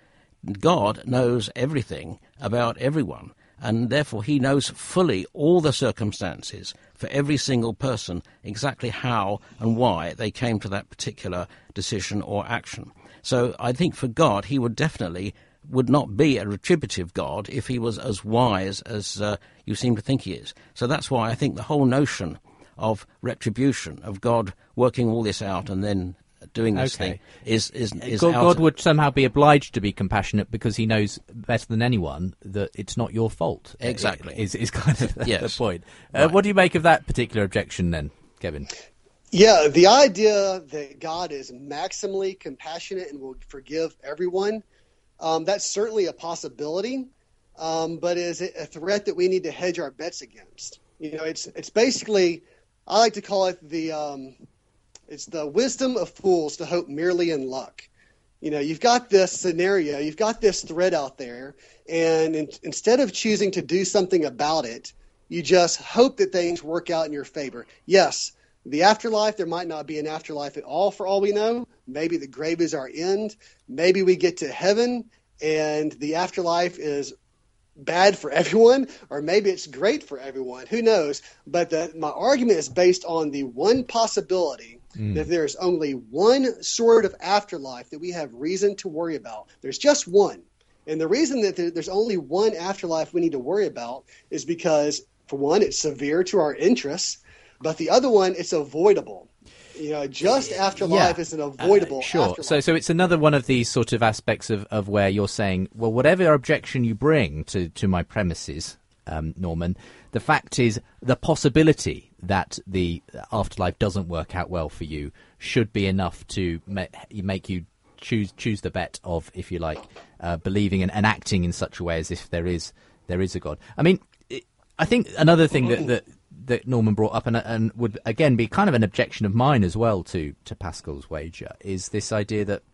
knows everything about everyone, and therefore he knows fully all the circumstances for every single person, exactly how and why they came to that particular decision or action. So I think for God, he would not be a retributive God if he was as wise as you seem to think he is. So that's why I think the whole notion of retribution, of God working all this out and then doing this thing, is God would somehow be obliged to be compassionate because he knows better than anyone that it's not your fault. Exactly. Is kind of the yes. point. Right. What do you make of that particular objection then, Kevin? Yeah, the idea that God is maximally compassionate and will forgive everyone, that's certainly a possibility, but is it a threat that we need to hedge our bets against? It's basically, I like to call it it's the wisdom of fools to hope merely in luck. You've got this scenario, you've got this threat out there, and instead of choosing to do something about it, you just hope that things work out in your favor. Yes, the afterlife, there might not be an afterlife at all for all we know. Maybe the grave is our end. Maybe we get to heaven and the afterlife is bad for everyone, or maybe it's great for everyone. Who knows? But my argument is based on the one possibility that there's only one sort of afterlife that we have reason to worry about. There's just one. And the reason that there's only one afterlife we need to worry about is because, for one, it's severe to our interests, but the other one, it's avoidable. Just afterlife is an avoidable sure. afterlife. So it's another one of these sort of aspects of where you're saying, well, whatever objection you bring to my premises, Norman, the fact is the possibility that the afterlife doesn't work out well for you should be enough to make you choose the bet of, if you like, believing and acting in such a way as if there is a God. I mean, I think another thing that Norman brought up, and would again be kind of an objection of mine as well to Pascal's wager, is this idea that,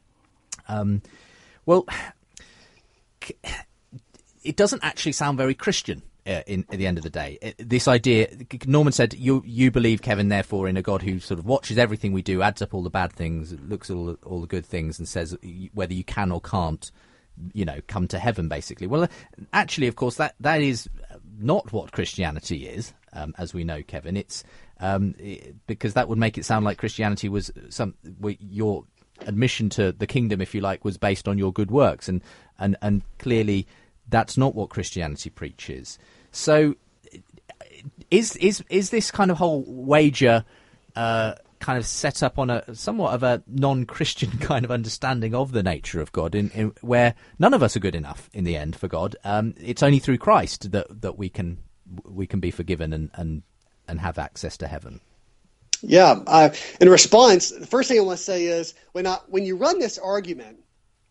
it doesn't actually sound very Christian at the end of the day. This idea, Norman said, you believe, Kevin, therefore, in a God who sort of watches everything we do, adds up all the bad things, looks at all the good things, and says whether you can or can't, come to heaven, basically. Well, actually, of course, that is not what Christianity is. As we know, Kevin, it's because that would make it sound like Christianity was your admission to the kingdom, if you like, was based on your good works, and clearly that's not what Christianity preaches. So, is this kind of whole wager kind of set up on a somewhat of a non-Christian kind of understanding of the nature of God, in where none of us are good enough in the end for God? It's only through Christ that we can be forgiven and have access to heaven. Yeah. In response, the first thing I want to say is when you run this argument,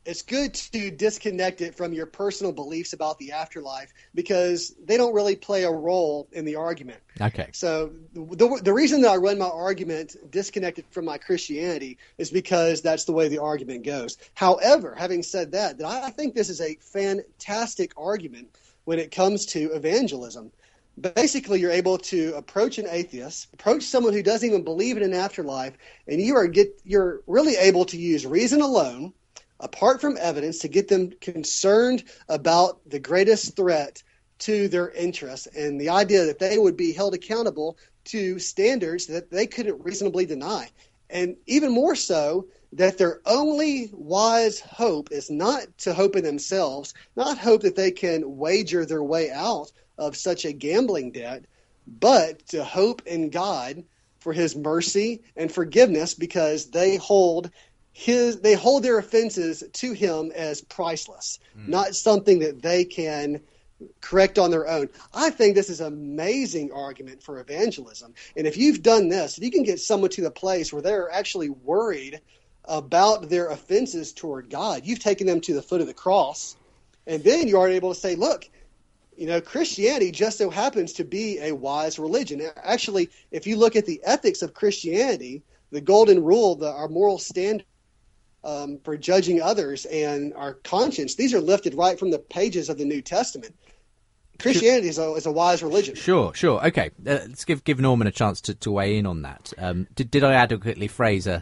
it's good to disconnect it from your personal beliefs about the afterlife because they don't really play a role in the argument. Okay. So the reason that I run my argument disconnected from my Christianity is because that's the way the argument goes. However, having said that, I think this is a fantastic argument when it comes to evangelism. Basically, you're able to approach an atheist, approach someone who doesn't even believe in an afterlife, and you're really able to use reason alone, apart from evidence, to get them concerned about the greatest threat to their interests and the idea that they would be held accountable to standards that they couldn't reasonably deny. And even more so, that their only wise hope is not to hope in themselves, not hope that they can wager their way out of such a gambling debt, but to hope in God for his mercy and forgiveness because they hold their offenses to him as priceless, not something that they can correct on their own. I think this is an amazing argument for evangelism. And if you've done this, if you can get someone to the place where they're actually worried about their offenses toward God, you've taken them to the foot of the cross, and then you are able to say, look, Christianity just so happens to be a wise religion. Actually, if you look at the ethics of Christianity, the golden rule, our moral standard for judging others and our conscience, these are lifted right from the pages of the New Testament. Christianity is a wise religion. Sure. Okay, let's give Norman a chance to weigh in on that. Did I adequately phrase the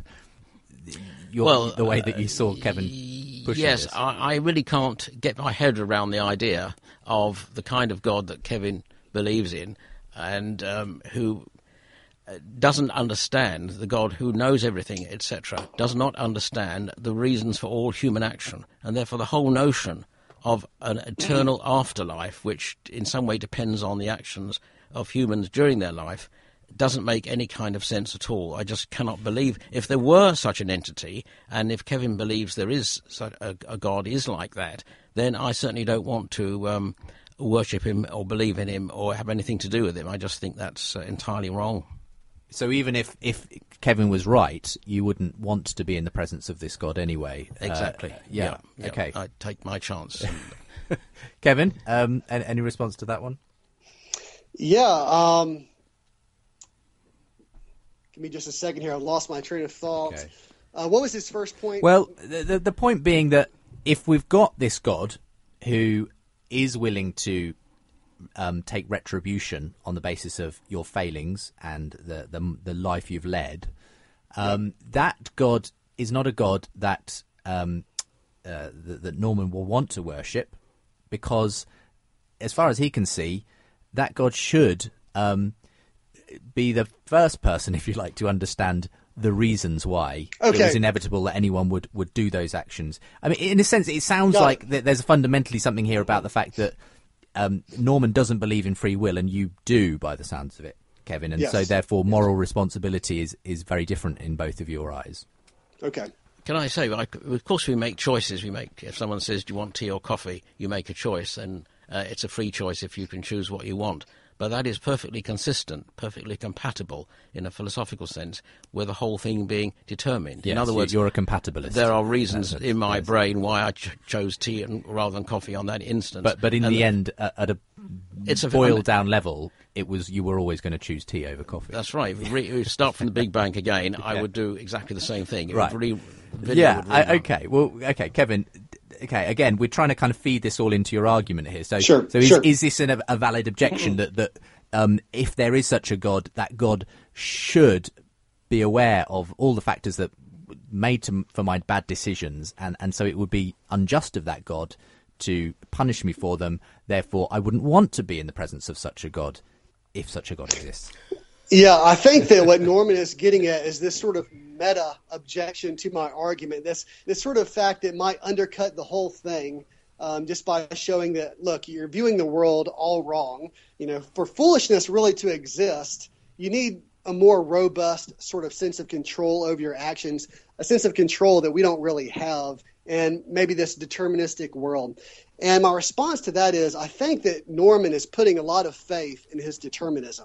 way that you saw Kevin pushing yes, this? I really can't get my head around the idea of the kind of God that Kevin believes in and who doesn't understand, the God who knows everything, etc., does not understand the reasons for all human action, and therefore the whole notion of an eternal afterlife, which in some way depends on the actions of humans during their life, doesn't make any kind of sense at all. I just cannot believe, if there were such an entity, and if Kevin believes there is such a God is like that, then I certainly don't want to worship him or believe in him or have anything to do with him. I just think that's entirely wrong. So even if Kevin was right, you wouldn't want to be in the presence of this God anyway. Exactly. Yeah. Okay. I'd take my chance. Kevin, any response to that one? Yeah. Give me just a second here. I lost my train of thought. Okay. What was his first point? Well, the point being that if we've got this God who is willing to take retribution on the basis of your failings and the life you've led, that God is not a God that that Norman will want to worship, because as far as he can see, that God should be the first person, if you like, to understand the reasons why it was inevitable that anyone would do those actions. I mean, in a sense, it sounds like there's fundamentally something here about the fact that Norman doesn't believe in free will, and you do, by the sounds of it, Kevin, and so therefore moral responsibility is very different in both of your eyes. Okay. Can I say, of course we make choices. If someone says, do you want tea or coffee, you make a choice, and it's a free choice if you can choose what you want. But that is perfectly consistent, perfectly compatible in a philosophical sense with the whole thing being determined. Yes, in other words, you're a compatibilist. There are reasons in my brain why I chose tea rather than coffee on that instance. But in the end, at a boiled down level, you were always going to choose tea over coffee. That's right. If we start from the Big Bang again, I would do exactly the same thing. Right. Okay, Kevin. Okay, again, we're trying to kind of feed this all into your argument here. So, is this a valid objection that if there is such a God, that God should be aware of all the factors that made for my bad decisions, and so it would be unjust of that God to punish me for them. Therefore, I wouldn't want to be in the presence of such a God, if such a God exists. Yeah, I think that what Norman is getting at is this sort of meta objection to my argument, this sort of fact that might undercut the whole thing just by showing that, look, you're viewing the world all wrong. For foolishness really to exist, you need a more robust sort of sense of control over your actions, a sense of control that we don't really have, and maybe this deterministic world. And my response to that is I think that Norman is putting a lot of faith in his determinism.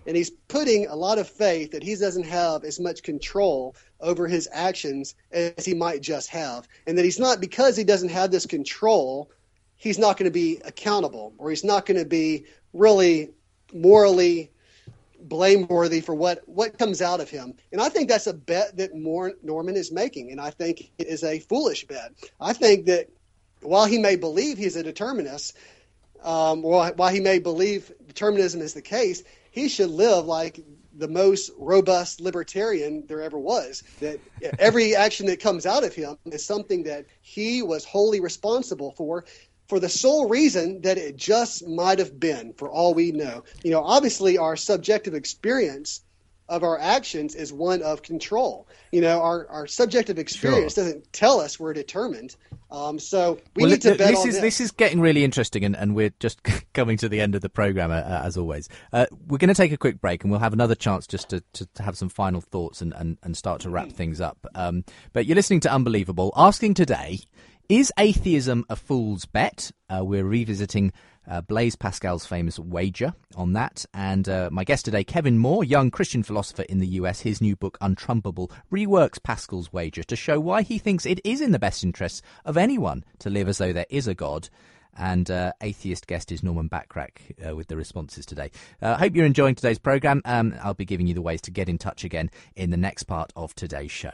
And he's putting a lot of faith that he doesn't have as much control over his actions as he might just have. And that he's not, because he doesn't have this control, he's not going to be accountable, or he's not going to be really morally blameworthy for what comes out of him. And I think that's a bet that Norman is making, and I think it is a foolish bet. I think that while he may believe he's a determinist, while he may believe determinism is the case, he should live like the most robust libertarian there ever was, that every action that comes out of him is something that he was wholly responsible for the sole reason that it just might have been, for all we know. Obviously our subjective experience of our actions is one of control. Our subjective experience doesn't tell us we're determined. So we need to bet on this. This is getting really interesting, and we're just coming to the end of the programme, as always. We're going to take a quick break, and we'll have another chance just to have some final thoughts and start to wrap things up. But you're listening to Unbelievable, asking today, is atheism a fool's bet? We're revisiting Blaise Pascal's famous wager on that. And my guest today, Kevin Moore, young Christian philosopher in the US, his new book, Untrumpable, reworks Pascal's wager to show why he thinks it is in the best interests of anyone to live as though there is a God. And atheist guest is Norman Backrack with the responses today. I hope you're enjoying today's programme. I'll be giving you the ways to get in touch again in the next part of today's show.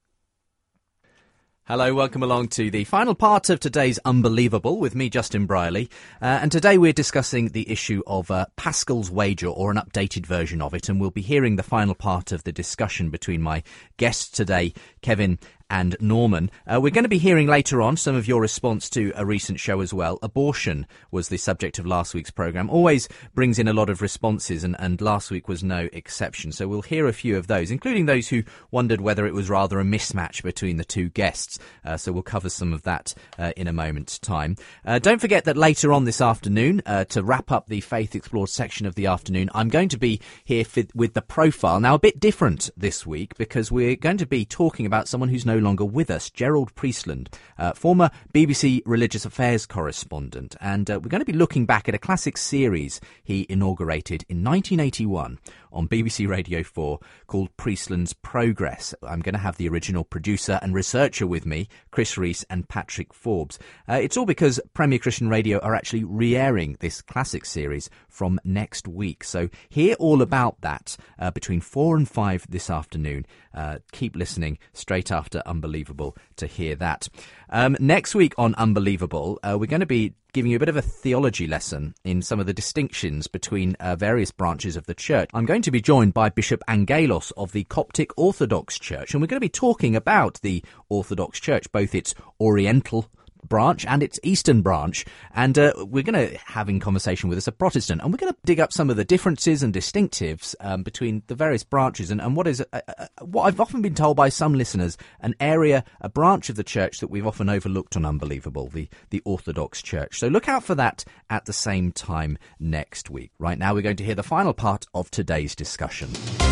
Hello, welcome along to the final part of today's Unbelievable with me, Justin Brierley. And today we're discussing the issue of Pascal's wager, or an updated version of it. And we'll be hearing the final part of the discussion between my guests today, Kevin and Norman. We're going to be hearing later on some of your response to a recent show as well. Abortion was the subject of last week's programme. Always brings in a lot of responses, and last week was no exception. So we'll hear a few of those, including those who wondered whether it was rather a mismatch between the two guests. So we'll cover some of that in a moment's time. Don't forget that later on this afternoon, to wrap up the Faith Explored section of the afternoon, I'm going to be here with the profile. Now, a bit different this week, because we're going to be talking about someone who's no longer with us, Gerald Priestland, former BBC Religious Affairs correspondent. And we're going to be looking back at a classic series he inaugurated in 1981 on BBC Radio 4 called Priestland's Progress. I'm going to have the original producer and researcher with me, Chris Rees and Patrick Forbes. It's all because Premier Christian Radio are actually re-airing this classic series from next week. So hear all about that between 4 and 5 this afternoon. Keep listening straight after Unbelievable to hear that. Next week on Unbelievable, we're going to be giving you a bit of a theology lesson in some of the distinctions between various branches of the church. I'm going to be joined by Bishop Angelos of the Coptic Orthodox Church, and we're going to be talking about the Orthodox Church, both its Oriental branch and its Eastern branch, and we're going to have in conversation with us a Protestant, and we're going to dig up some of the differences and distinctives between the various branches, and what is what I've often been told by some listeners, a branch of the church that we've often overlooked on Unbelievable, the Orthodox Church. So look out for that at the same time next week. Right now we're going to hear the final part of today's discussion.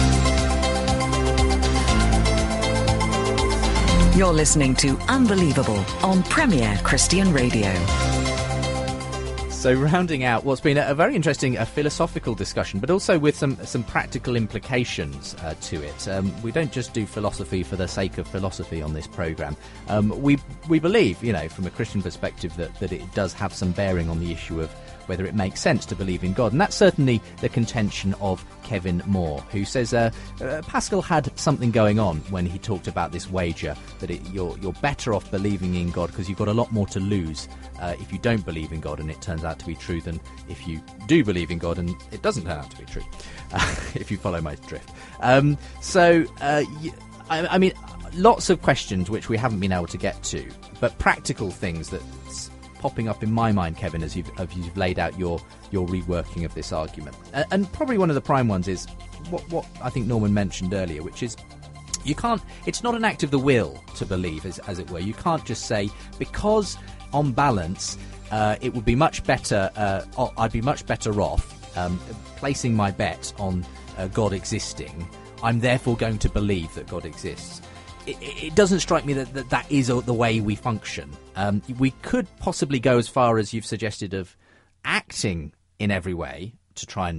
You're listening to Unbelievable on Premier Christian Radio. So rounding out what's been a very interesting philosophical discussion, but also with some practical implications to it. We don't just do philosophy for the sake of philosophy on this programme. We believe, from a Christian perspective, that it does have some bearing on the issue of whether it makes sense to believe in God. And that's certainly the contention of Kevin Moore, who says Pascal had something going on when he talked about this wager, that you're better off believing in God because you've got a lot more to lose if you don't believe in God and it turns out to be true than if you do believe in God and it doesn't turn out to be true, if you follow my drift. I mean, lots of questions which we haven't been able to get to, but practical things that's popping up in my mind, Kevin, as you've laid out your reworking of this argument. And probably one of the prime ones is what I think Norman mentioned earlier, which is it's not an act of the will to believe, as it were. You can't just say, because on balance it would be much better, I'd be much better off placing my bet on God existing, I'm therefore going to believe that God exists. It doesn't strike me that is the way we function. We could possibly go as far as you've suggested of acting in every way to try and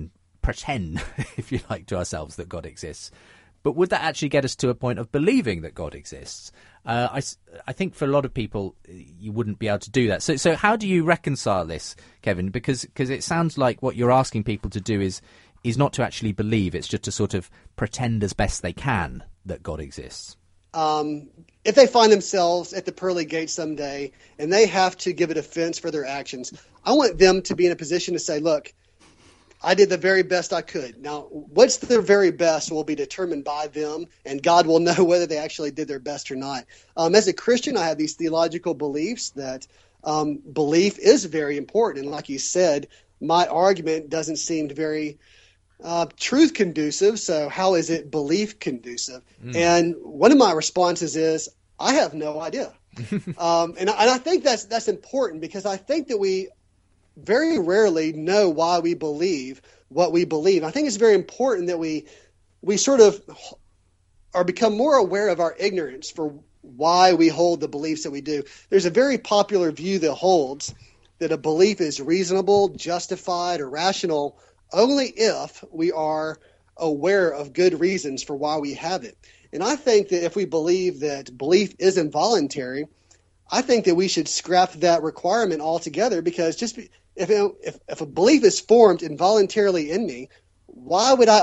pretend, if you like, to ourselves that God exists. But would that actually get us to a point of believing that God exists? I think for a lot of people, you wouldn't be able to do that. So how do you reconcile this, Kevin? Because it sounds like what you're asking people to do is not to actually believe. It's just to sort of pretend as best they can that God exists. If they find themselves at the pearly gates someday and they have to give a defense for their actions, I want them to be in a position to say, look, I did the very best I could. Now, what's their very best will be determined by them, and God will know whether they actually did their best or not. As a Christian, I have these theological beliefs that belief is very important. And like you said, my argument doesn't seem very truth conducive. So how is it belief conducive? And one of my responses is, I have no idea. And I think that's important, because I think that we very rarely know why we believe what we believe. I think it's very important that we sort of are become more aware of our ignorance for why we hold the beliefs that we do. There's a very popular view that holds that a belief is reasonable, justified, or rational only if we are aware of good reasons for why we have it. And I think that if we believe that belief is involuntary, I think that we should scrap that requirement altogether, because if a belief is formed involuntarily in me, why would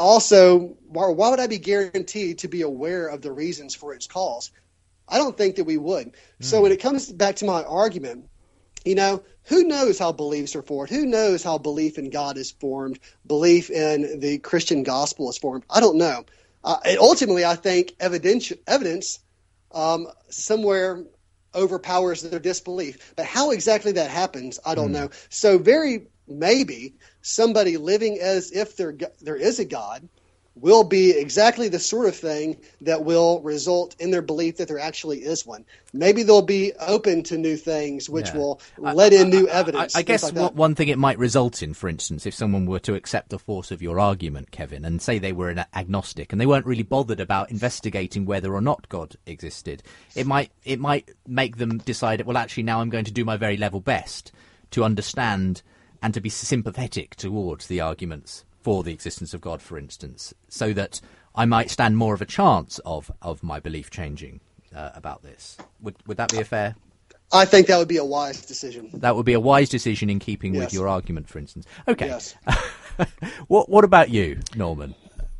I be guaranteed to be aware of the reasons for its cause? I don't think that we would. So when it comes back to my argument, who knows how beliefs are formed? Who knows how belief in God is formed? Belief in the Christian gospel is formed? I don't know. Ultimately, I think evidence somewhere overpowers their disbelief. But how exactly that happens, I don't know. So very maybe somebody living as if there is a God will be exactly the sort of thing that will result in their belief that there actually is one. Maybe they'll be open to new things, which will let in new evidence. I guess one thing it might result in, for instance, if someone were to accept the force of your argument, Kevin, and say they were an agnostic and they weren't really bothered about investigating whether or not God existed, it might make them decide, well, actually, now I'm going to do my very level best to understand and to be sympathetic towards the arguments for the existence of God, for instance, so that I might stand more of a chance of my belief changing about this. Would that be a fair? I think that would be a wise decision. That would be a wise decision in keeping with your argument, for instance. Okay. Yes. What about you, Norman?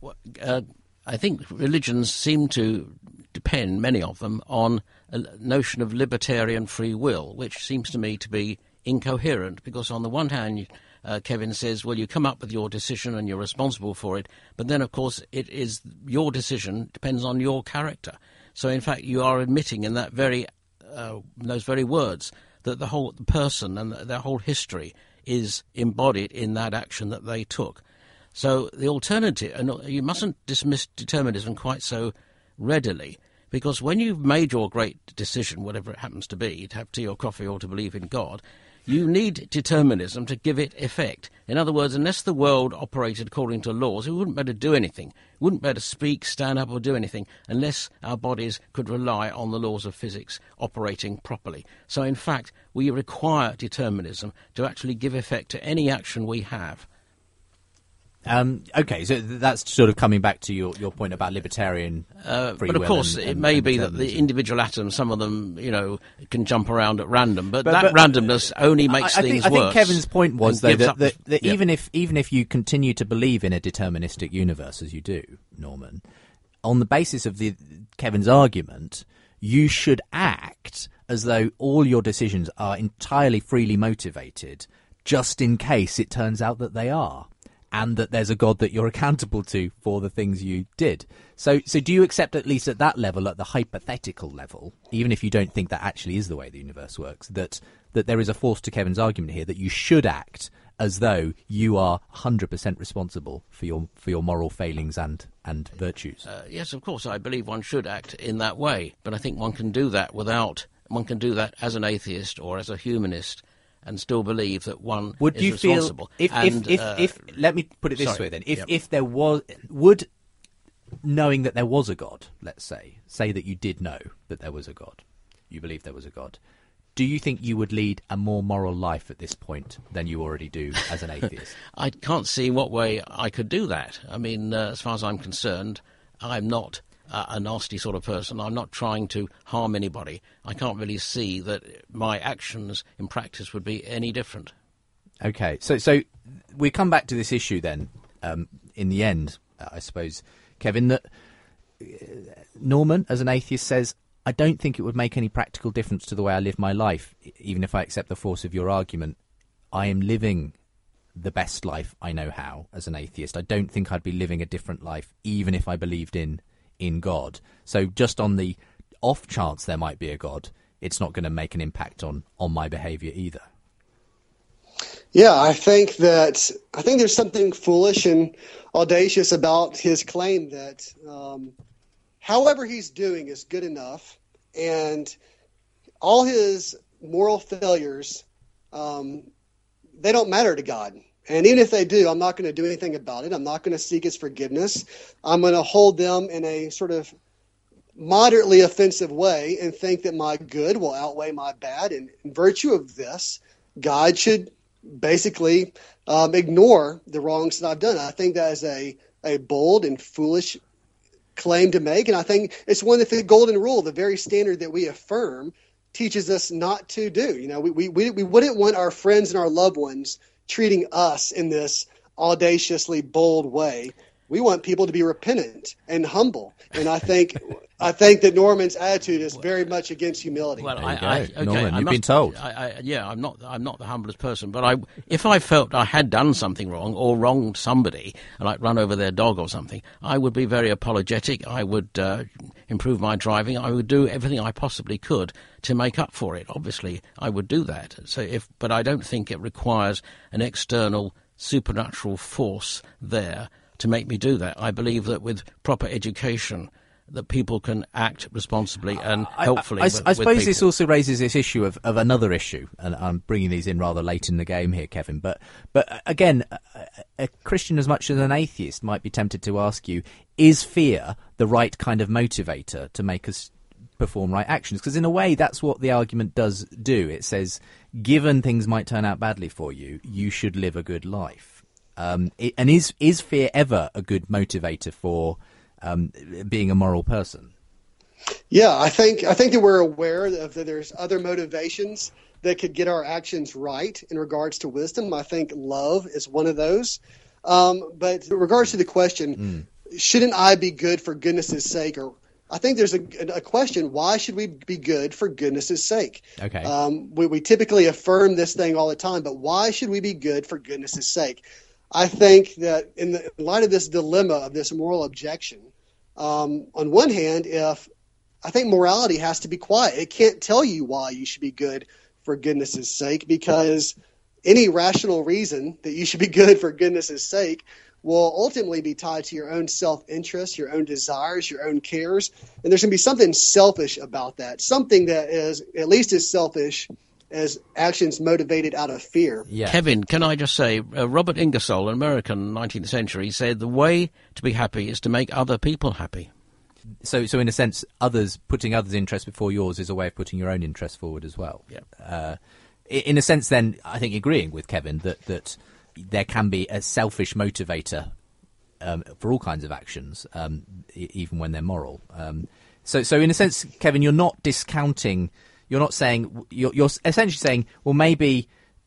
I think religions seem to depend, many of them, on a notion of libertarian free will, which seems to me to be incoherent, because on the one hand, Kevin says, well, you come up with your decision and you're responsible for it, but then, of course, it is your decision depends on your character. So, in fact, you are admitting in that those very words that the whole person and their whole history is embodied in that action that they took. So the alternative, and you mustn't dismiss determinism quite so readily, because when you've made your great decision, whatever it happens to be, to have tea or coffee or to believe in God, you need determinism to give it effect. In other words, unless the world operated according to laws, we wouldn't be able to do anything. We wouldn't be able to speak, stand up, or do anything unless our bodies could rely on the laws of physics operating properly. So, in fact, we require determinism to actually give effect to any action we have. Okay, so that's sort of coming back to your point about libertarian free will. But of course, it may be that the individual atoms, some of them, can jump around at random. But that randomness only makes things worse. I think Kevin's point was, though, that even if you continue to believe in a deterministic universe, as you do, Norman, on the basis of Kevin's argument, you should act as though all your decisions are entirely freely motivated, just in case it turns out that they are, and that there's a God that you're accountable to for the things you did. So do you accept, at least at that level, at the hypothetical level, even if you don't think that actually is the way the universe works, that there is a force to Kevin's argument here, that you should act as though you are 100% responsible for your moral failings and virtues? Yes, of course, I believe one should act in that way, but I think one can do that as an atheist or as a humanist, and still believe that one is responsible. If let me put it this way then, if there was, knowing that there was a God, let's say that you did know that there was a God, you believe there was a God, do you think you would lead a more moral life at this point than you already do as an atheist? I can't see what way I could do that. I mean, as far as I'm concerned, I'm not a nasty sort of person. I'm not trying to harm anybody. I can't really see that my actions in practice would be any different. Okay, so we come back to this issue then, in the end, I suppose, Kevin, that Norman, as an atheist, says, I don't think it would make any practical difference to the way I live my life, even if I accept the force of your argument. I am living the best life I know how as an atheist. I don't think I'd be living a different life, even if I believed in God. So just on the off chance there might be a God, it's not going to make an impact on my behaviour either. Yeah, I think there's something foolish and audacious about his claim that however he's doing is good enough, and all his moral failures, they don't matter to God. And even if they do, I'm not going to do anything about it. I'm not going to seek his forgiveness. I'm going to hold them in a sort of moderately offensive way and think that my good will outweigh my bad. And in virtue of this, God should basically ignore the wrongs that I've done. I think that is a bold and foolish claim to make, and I think it's one of the golden rule, the very standard that we affirm, teaches us not to do. You know, we wouldn't want our friends and our loved ones treating us in this audaciously bold way. We want people to be repentant and humble, and I think that Norman's attitude is very much against humility. Well, Norman, you've been told. I'm not the humblest person, but if I felt I had done something wrong or wronged somebody, like run over their dog or something, I would be very apologetic. I would improve my driving. I would do everything I possibly could to make up for it. Obviously, I would do that. But I don't think it requires an external supernatural force there to make me do that. I believe that with proper education, that people can act responsibly and helpfully. I suppose this also raises this issue of another issue, and I'm bringing these in rather late in the game here, Kevin. But again, a Christian as much as an atheist might be tempted to ask you: is fear the right kind of motivator to make us perform right actions? Because in a way, that's what the argument does do. It says, given things might turn out badly for you, you should live a good life. And is fear ever a good motivator for being a moral person? Yeah, I think that we're aware that there's other motivations that could get our actions right in regards to wisdom. I think love is one of those. But in regards to the question, shouldn't I be good for goodness' sake? Or I think there's a question, why should we be good for goodness' sake? Okay. We typically affirm this thing all the time, but why should we be good for goodness' sake? I think that in light of this dilemma of this moral objection, on one hand, I think morality has to be quiet. It can't tell you why you should be good for goodness' sake, because any rational reason that you should be good for goodness' sake will ultimately be tied to your own self-interest, your own desires, your own cares. And there's going to be something selfish about that, something that is at least as selfish as actions motivated out of fear. Yeah. Kevin, can I just say, Robert Ingersoll, an American 19th century, said the way to be happy is to make other people happy. So in a sense, putting others' interests before yours is a way of putting your own interests forward as well. Yeah. In a sense, then, I think agreeing with Kevin that there can be a selfish motivator for all kinds of actions, even when they're moral. So in a sense, Kevin, you're not discounting. You're not saying, you're essentially saying, well, maybe,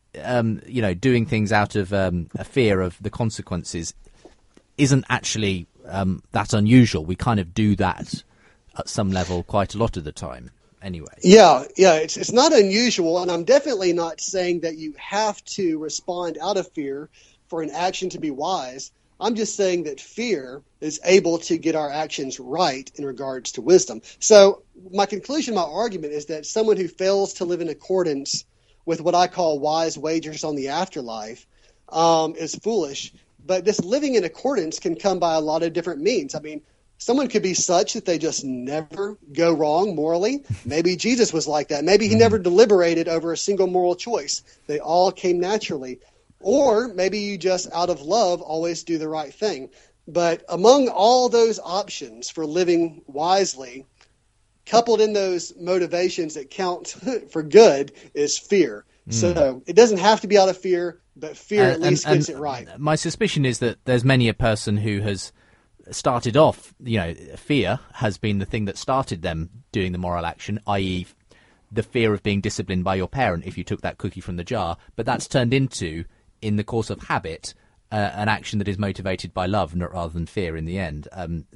doing things out of a fear of the consequences isn't actually that unusual. We kind of do that at some level quite a lot of the time anyway. Yeah, it's not unusual, and I'm definitely not saying that you have to respond out of fear for an action to be wise. I'm just saying that fear is able to get our actions right in regards to wisdom. So my conclusion, my argument is that someone who fails to live in accordance with what I call wise wagers on the afterlife is foolish. But this living in accordance can come by a lot of different means. I mean, someone could be such that they just never go wrong morally. Maybe Jesus was like that. Maybe he never deliberated over a single moral choice. They all came naturally. Or maybe you just, out of love, always do the right thing. But among all those options for living wisely, coupled in those motivations that count for good is fear. So it doesn't have to be out of fear, but fear at least gets it right. My suspicion is that there's many a person who has started off, fear has been the thing that started them doing the moral action, i.e. the fear of being disciplined by your parent if you took that cookie from the jar, but that's turned into, in the course of habit, an action that is motivated by love rather than fear in the end.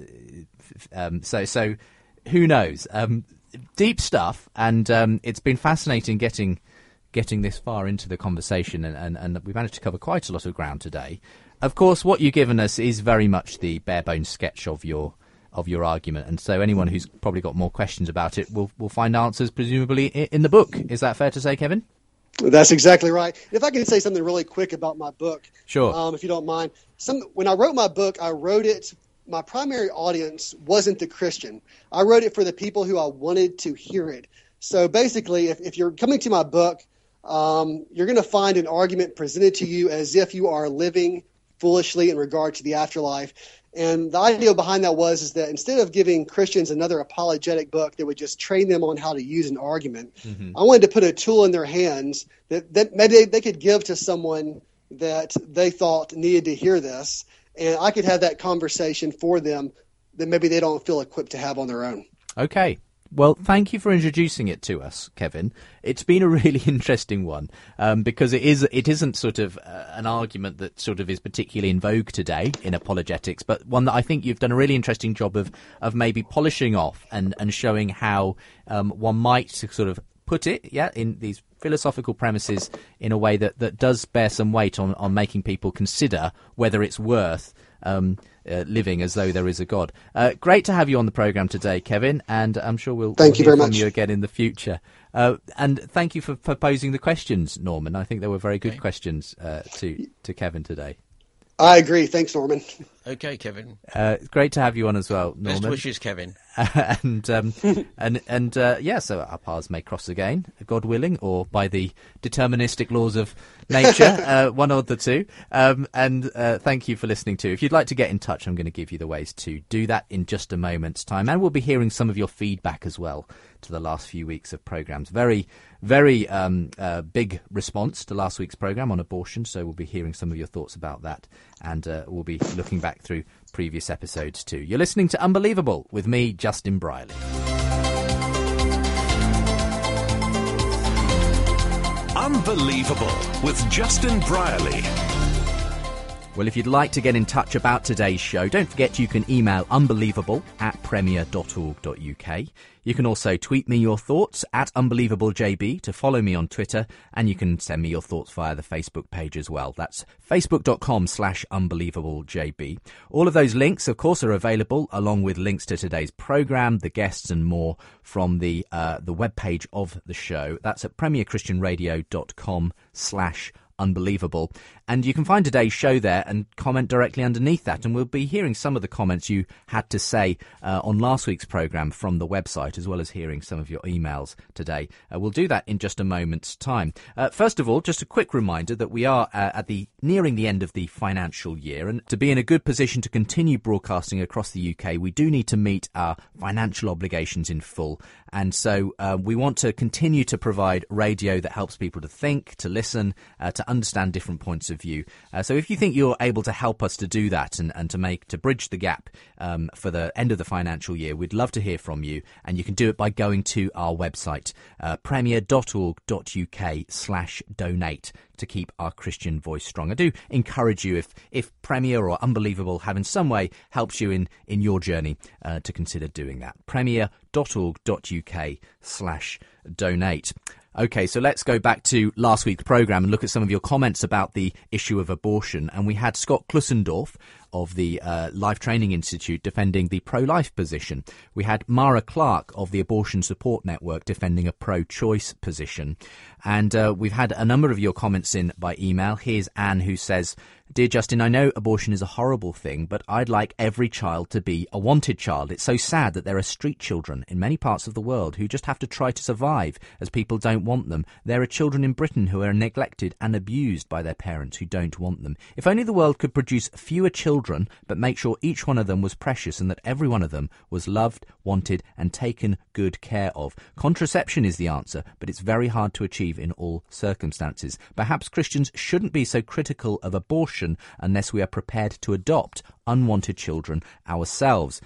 So who knows? Deep stuff, and it's been fascinating getting this far into the conversation, and we've managed to cover quite a lot of ground today. Of course, what you've given us is very much the bare-bones sketch of your argument, and so anyone who's probably got more questions about it will find answers, presumably, in the book. Is that fair to say, Kevin? That's exactly right. If I can say something really quick about my book, sure, if you don't mind. When I wrote my book, I wrote it. My primary audience wasn't the Christian. I wrote it for the people who I wanted to hear it. So basically, if you're coming to my book, you're going to find an argument presented to you as if you are living foolishly in regard to the afterlife. And the idea behind that is that instead of giving Christians another apologetic book that would just train them on how to use an argument, I wanted to put a tool in their hands that maybe they could give to someone that they thought needed to hear this, and I could have that conversation for them that maybe they don't feel equipped to have on their own. Okay. Well, thank you for introducing it to us, Kevin. It's been a really interesting one because it isn't sort of an argument that sort of is particularly in vogue today in apologetics, but one that I think you've done a really interesting job of maybe polishing off and showing how one might sort of put it, in these philosophical premises in a way that does bear some weight on making people consider whether it's worth living as though there is a God. Great to have you on the programme today, Kevin, and I'm sure we'll hear from you again in the future. And thank you for posing the questions, Norman. I think they were very good questions to Kevin today. I agree. Thanks, Norman. Okay, Kevin. Great to have you on as well, Norman. Best wishes, Kevin. So our paths may cross again, God willing, or by the deterministic laws of nature, one or the two. Thank you for listening too. If you'd like to get in touch, I'm going to give you the ways to do that in just a moment's time, and we'll be hearing some of your feedback as well to the last few weeks of programmes. Very, very big response to last week's programme on abortion, so we'll be hearing some of your thoughts about that, and we'll be looking back through previous episodes too. You're listening to Unbelievable with me, Justin Brierley. Unbelievable with Justin Brierley. Well, if you'd like to get in touch about today's show, don't forget you can email unbelievable@premier.org.uk. You can also tweet me your thoughts at UnbelievableJB to follow me on Twitter, and you can send me your thoughts via the Facebook page as well. That's facebook.com/UnbelievableJB. All of those links, of course, are available along with links to today's programme, the guests and more from the webpage of the show. That's at premierchristianradio.com/Unbelievable. And you can find today's show there and comment directly underneath that. And we'll be hearing some of the comments you had to say on last week's programme from the website, as well as hearing some of your emails today. We'll do that in just a moment's time. First of all, just a quick reminder that we are nearing the end of the financial year. And to be in a good position to continue broadcasting across the UK, we do need to meet our financial obligations in full. And so we want to continue to provide radio that helps people to think, to listen, to understand different points of view. So if you think you're able to help us to do that and to bridge the gap for the end of the financial year, we'd love to hear from you. And you can do it by going to our website, premier.org.uk/donate, to keep our Christian voice strong. I do encourage you, if Premier or Unbelievable have in some way helps you in your journey, to consider doing that. premier.org.uk/donate. OK, so let's go back to last week's programme and look at some of your comments about the issue of abortion. And we had Scott Klusendorf of the Life Training Institute defending the pro-life position. We had Mara Clark of the Abortion Support Network defending a pro-choice position. And we've had a number of your comments in by email. Here's Anne, who says, "Dear Justin, I know abortion is a horrible thing, but I'd like every child to be a wanted child. It's so sad that there are street children in many parts of the world who just have to try to survive as people don't want them. There are children in Britain who are neglected and abused by their parents who don't want them. If only the world could produce fewer children children, but make sure each one of them was precious and that every one of them was loved, wanted, and taken good care of. Contraception is the answer, but it's very hard to achieve in all circumstances. Perhaps Christians shouldn't be so critical of abortion unless we are prepared to adopt unwanted children ourselves.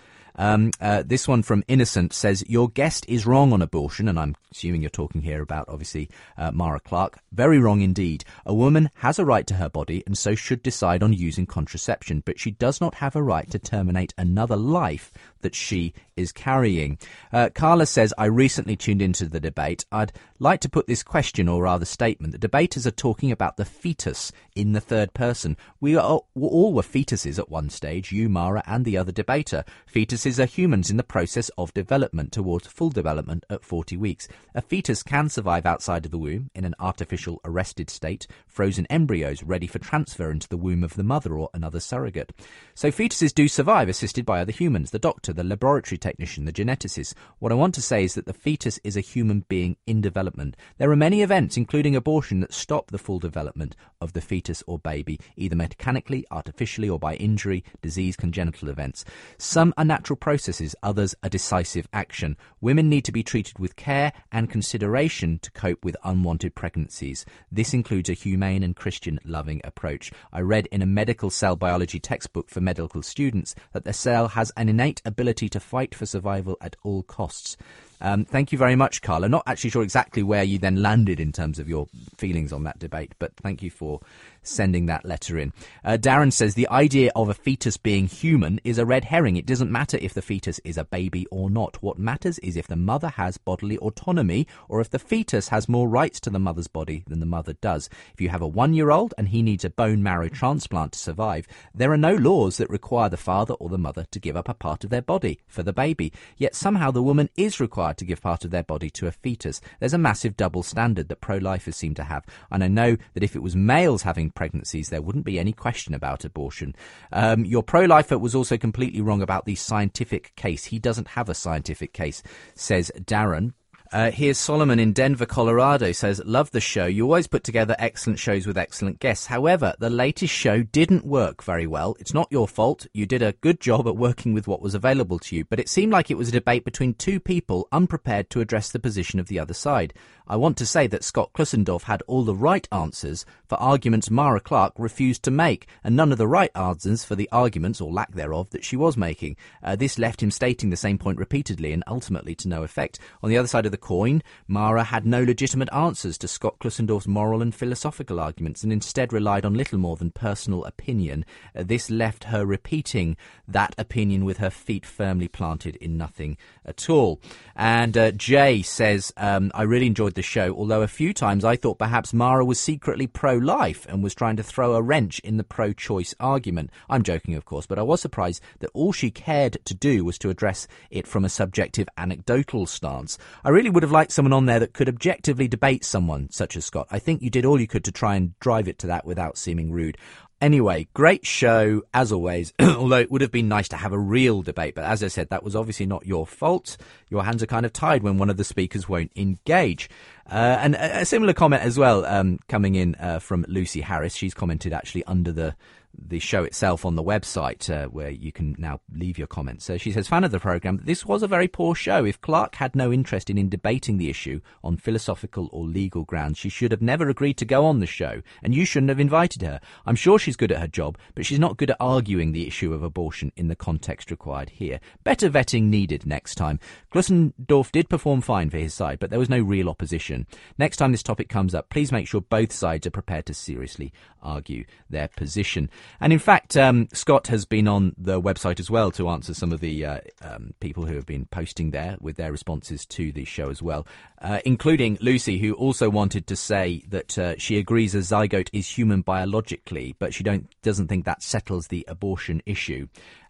This one from Innocent says, your guest is wrong on abortion, and I'm assuming you're talking here about, obviously, Mara Clark. Very wrong indeed. A woman has a right to her body and so should decide on using contraception, but she does not have a right to terminate another life that she is carrying. Carla says, I recently tuned into the debate. I'd like to put this question, or rather statement. The debaters are talking about the fetus in the third person. We all were fetuses at one stage, you, Mara, and the other debater. Fetuses are humans in the process of development towards full development at 40 weeks. A fetus can survive outside of the womb in an artificial arrested state, frozen embryos ready for transfer into the womb of the mother or another surrogate. So fetuses do survive, assisted by other humans, the doctor, the laboratory technician, the geneticist. What I want to say is that the fetus is a human being in development. There are many events, including abortion, that stop the full development of the fetus or baby, either mechanically, artificially, or by injury, disease, congenital events. Some are natural processes, others are decisive action. Women need to be treated with care and consideration to cope with unwanted pregnancies. This includes a humane and Christian-loving approach. I read in a medical cell biology textbook for medical students that the cell has an innate ability to fight for survival at all costs. Thank you very much, Carla. Not actually sure exactly where you then landed in terms of your feelings on that debate, but thank you for sending that letter in. Darren says the idea of a fetus being human is a red herring. It doesn't matter if the fetus is a baby or not. What matters is if the mother has bodily autonomy or if the fetus has more rights to the mother's body than the mother does. If you have a 1-year-old and he needs a bone marrow transplant to survive, there are no laws that require the father or the mother to give up a part of their body for the baby. Yet somehow the woman is required to give part of their body to a fetus. There's a massive double standard that pro-lifers seem to have, and I know that if it was males having pregnancies there wouldn't be any question about abortion. Your pro-lifer was also completely wrong about the scientific case. He doesn't have a scientific case, says Darren. Here's Solomon in Denver, Colorado, says, love the show. You always put together excellent shows with excellent guests. However, the latest show didn't work very well. It's not your fault. You did a good job at working with what was available to you, but it seemed like it was a debate between two people unprepared to address the position of the other side. I want to say that Scott Klusendorf had all the right answers for arguments Mara Clark refused to make, and none of the right answers for the arguments, or lack thereof, that she was making. This left him stating the same point repeatedly and ultimately to no effect. On the other side of the coin, Mara had no legitimate answers to Scott Klusendorf's moral and philosophical arguments and instead relied on little more than personal opinion. This left her repeating that opinion with her feet firmly planted in nothing at all. And Jay says, I really enjoyed the show, although a few times I thought perhaps Mara was secretly pro-life and was trying to throw a wrench in the pro-choice argument. I'm joking, of course, but I was surprised that all she cared to do was to address it from a subjective, anecdotal stance. I really would have liked someone on there that could objectively debate someone such as Scott. I think you did all you could to try and drive it to that without seeming rude. Anyway, great show, as always, although it would have been nice to have a real debate. But as I said, that was obviously not your fault. Your hands are kind of tied when one of the speakers won't engage. And a similar comment as well coming in from Lucy Harris. She's commented actually under the show itself on the website where you can now leave your comments. So she says, fan of the programme, this was a very poor show. If Clark had no interest in debating the issue on philosophical or legal grounds, she should have never agreed to go on the show, and you shouldn't have invited her. I'm sure she's good at her job, but she's not good at arguing the issue of abortion in the context required here. Better vetting needed next time. Klusendorf did perform fine for his side, but there was no real opposition. Next time this topic comes up, please make sure both sides are prepared to seriously argue their position. And in fact, Scott has been on the website as well to answer some of the people who have been posting there with their responses to the show as well, including Lucy, who also wanted to say that she agrees a zygote is human biologically, but she doesn't think that settles the abortion issue.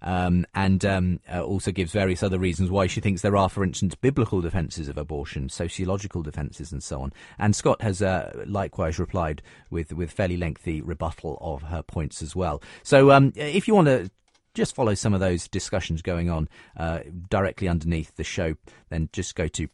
And also gives various other reasons why she thinks there are, for instance, biblical defences of abortion, sociological defences and so on. And Scott has likewise replied with fairly lengthy rebuttal of her points as well. So if you want to just follow some of those discussions going on directly underneath the show, then just go to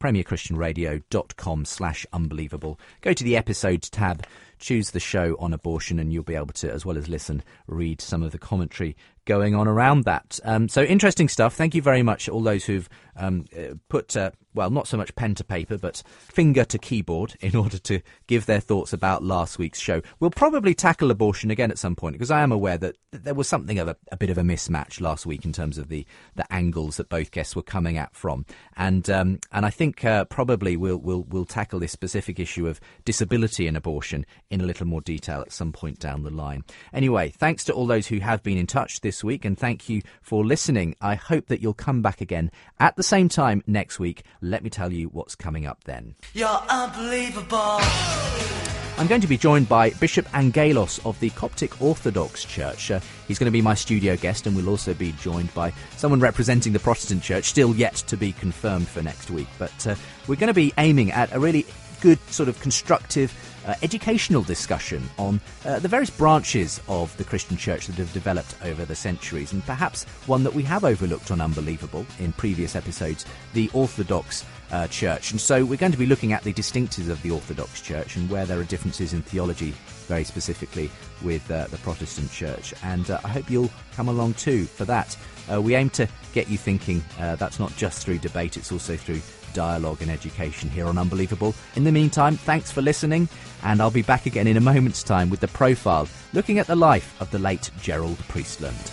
premierchristianradio.com/unbelievable. Go to the episodes tab, choose the show on abortion, and you'll be able to, as well as listen, read some of the commentary going on around that. So interesting stuff. Thank you very much, all those who've put, not so much pen to paper, but finger to keyboard in order to give their thoughts about last week's show. We'll probably tackle abortion again at some point, because I am aware that there was something of a bit of a mismatch last week in terms of the angles that both guests were coming at from. And I think probably we'll tackle this specific issue of disability and abortion in a little more detail at some point down the line. Anyway, thanks to all those who have been in touch this week, and thank you for listening. I hope that you'll come back again at the same time next week. Let me tell you what's coming up then. You're unbelievable. I'm going to be joined by Bishop Angelos of the Coptic Orthodox Church. He's going to be my studio guest, and we'll also be joined by someone representing the Protestant Church, still yet to be confirmed for next week. But we're going to be aiming at a really good sort of constructive educational discussion on the various branches of the Christian church that have developed over the centuries, and perhaps one that we have overlooked on Unbelievable in previous episodes, the Orthodox Church. And so we're going to be looking at the distinctives of the Orthodox Church and where there are differences in theology, very specifically with the Protestant Church. And I hope you'll come along too for that. We aim to get you thinking. That's not just through debate, it's also through dialogue and education here on Unbelievable. In the meantime, thanks for listening, and I'll be back again in a moment's time with The Profile, looking at the life of the late Gerald Priestland.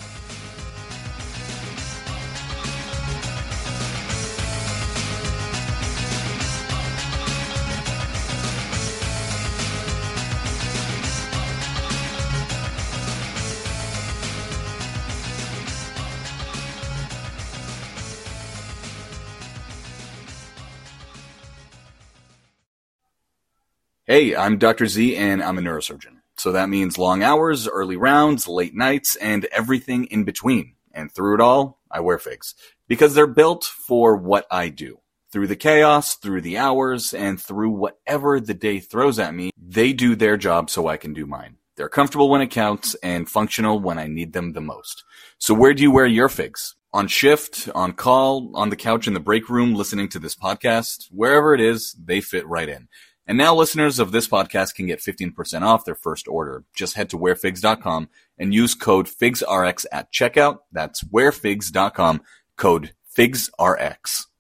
Hey, I'm Dr. Z, and I'm a neurosurgeon. So that means long hours, early rounds, late nights, and everything in between. And through it all, I wear figs. Because they're built for what I do. Through the chaos, through the hours, and through whatever the day throws at me, they do their job so I can do mine. They're comfortable when it counts, and functional when I need them the most. So where do you wear your figs? On shift, on call, on the couch in the break room, listening to this podcast? Wherever it is, they fit right in. And now listeners of this podcast can get 15% off their first order. Just head to wearfigs.com and use code FIGSRX at checkout. That's wearfigs.com, code FIGSRX.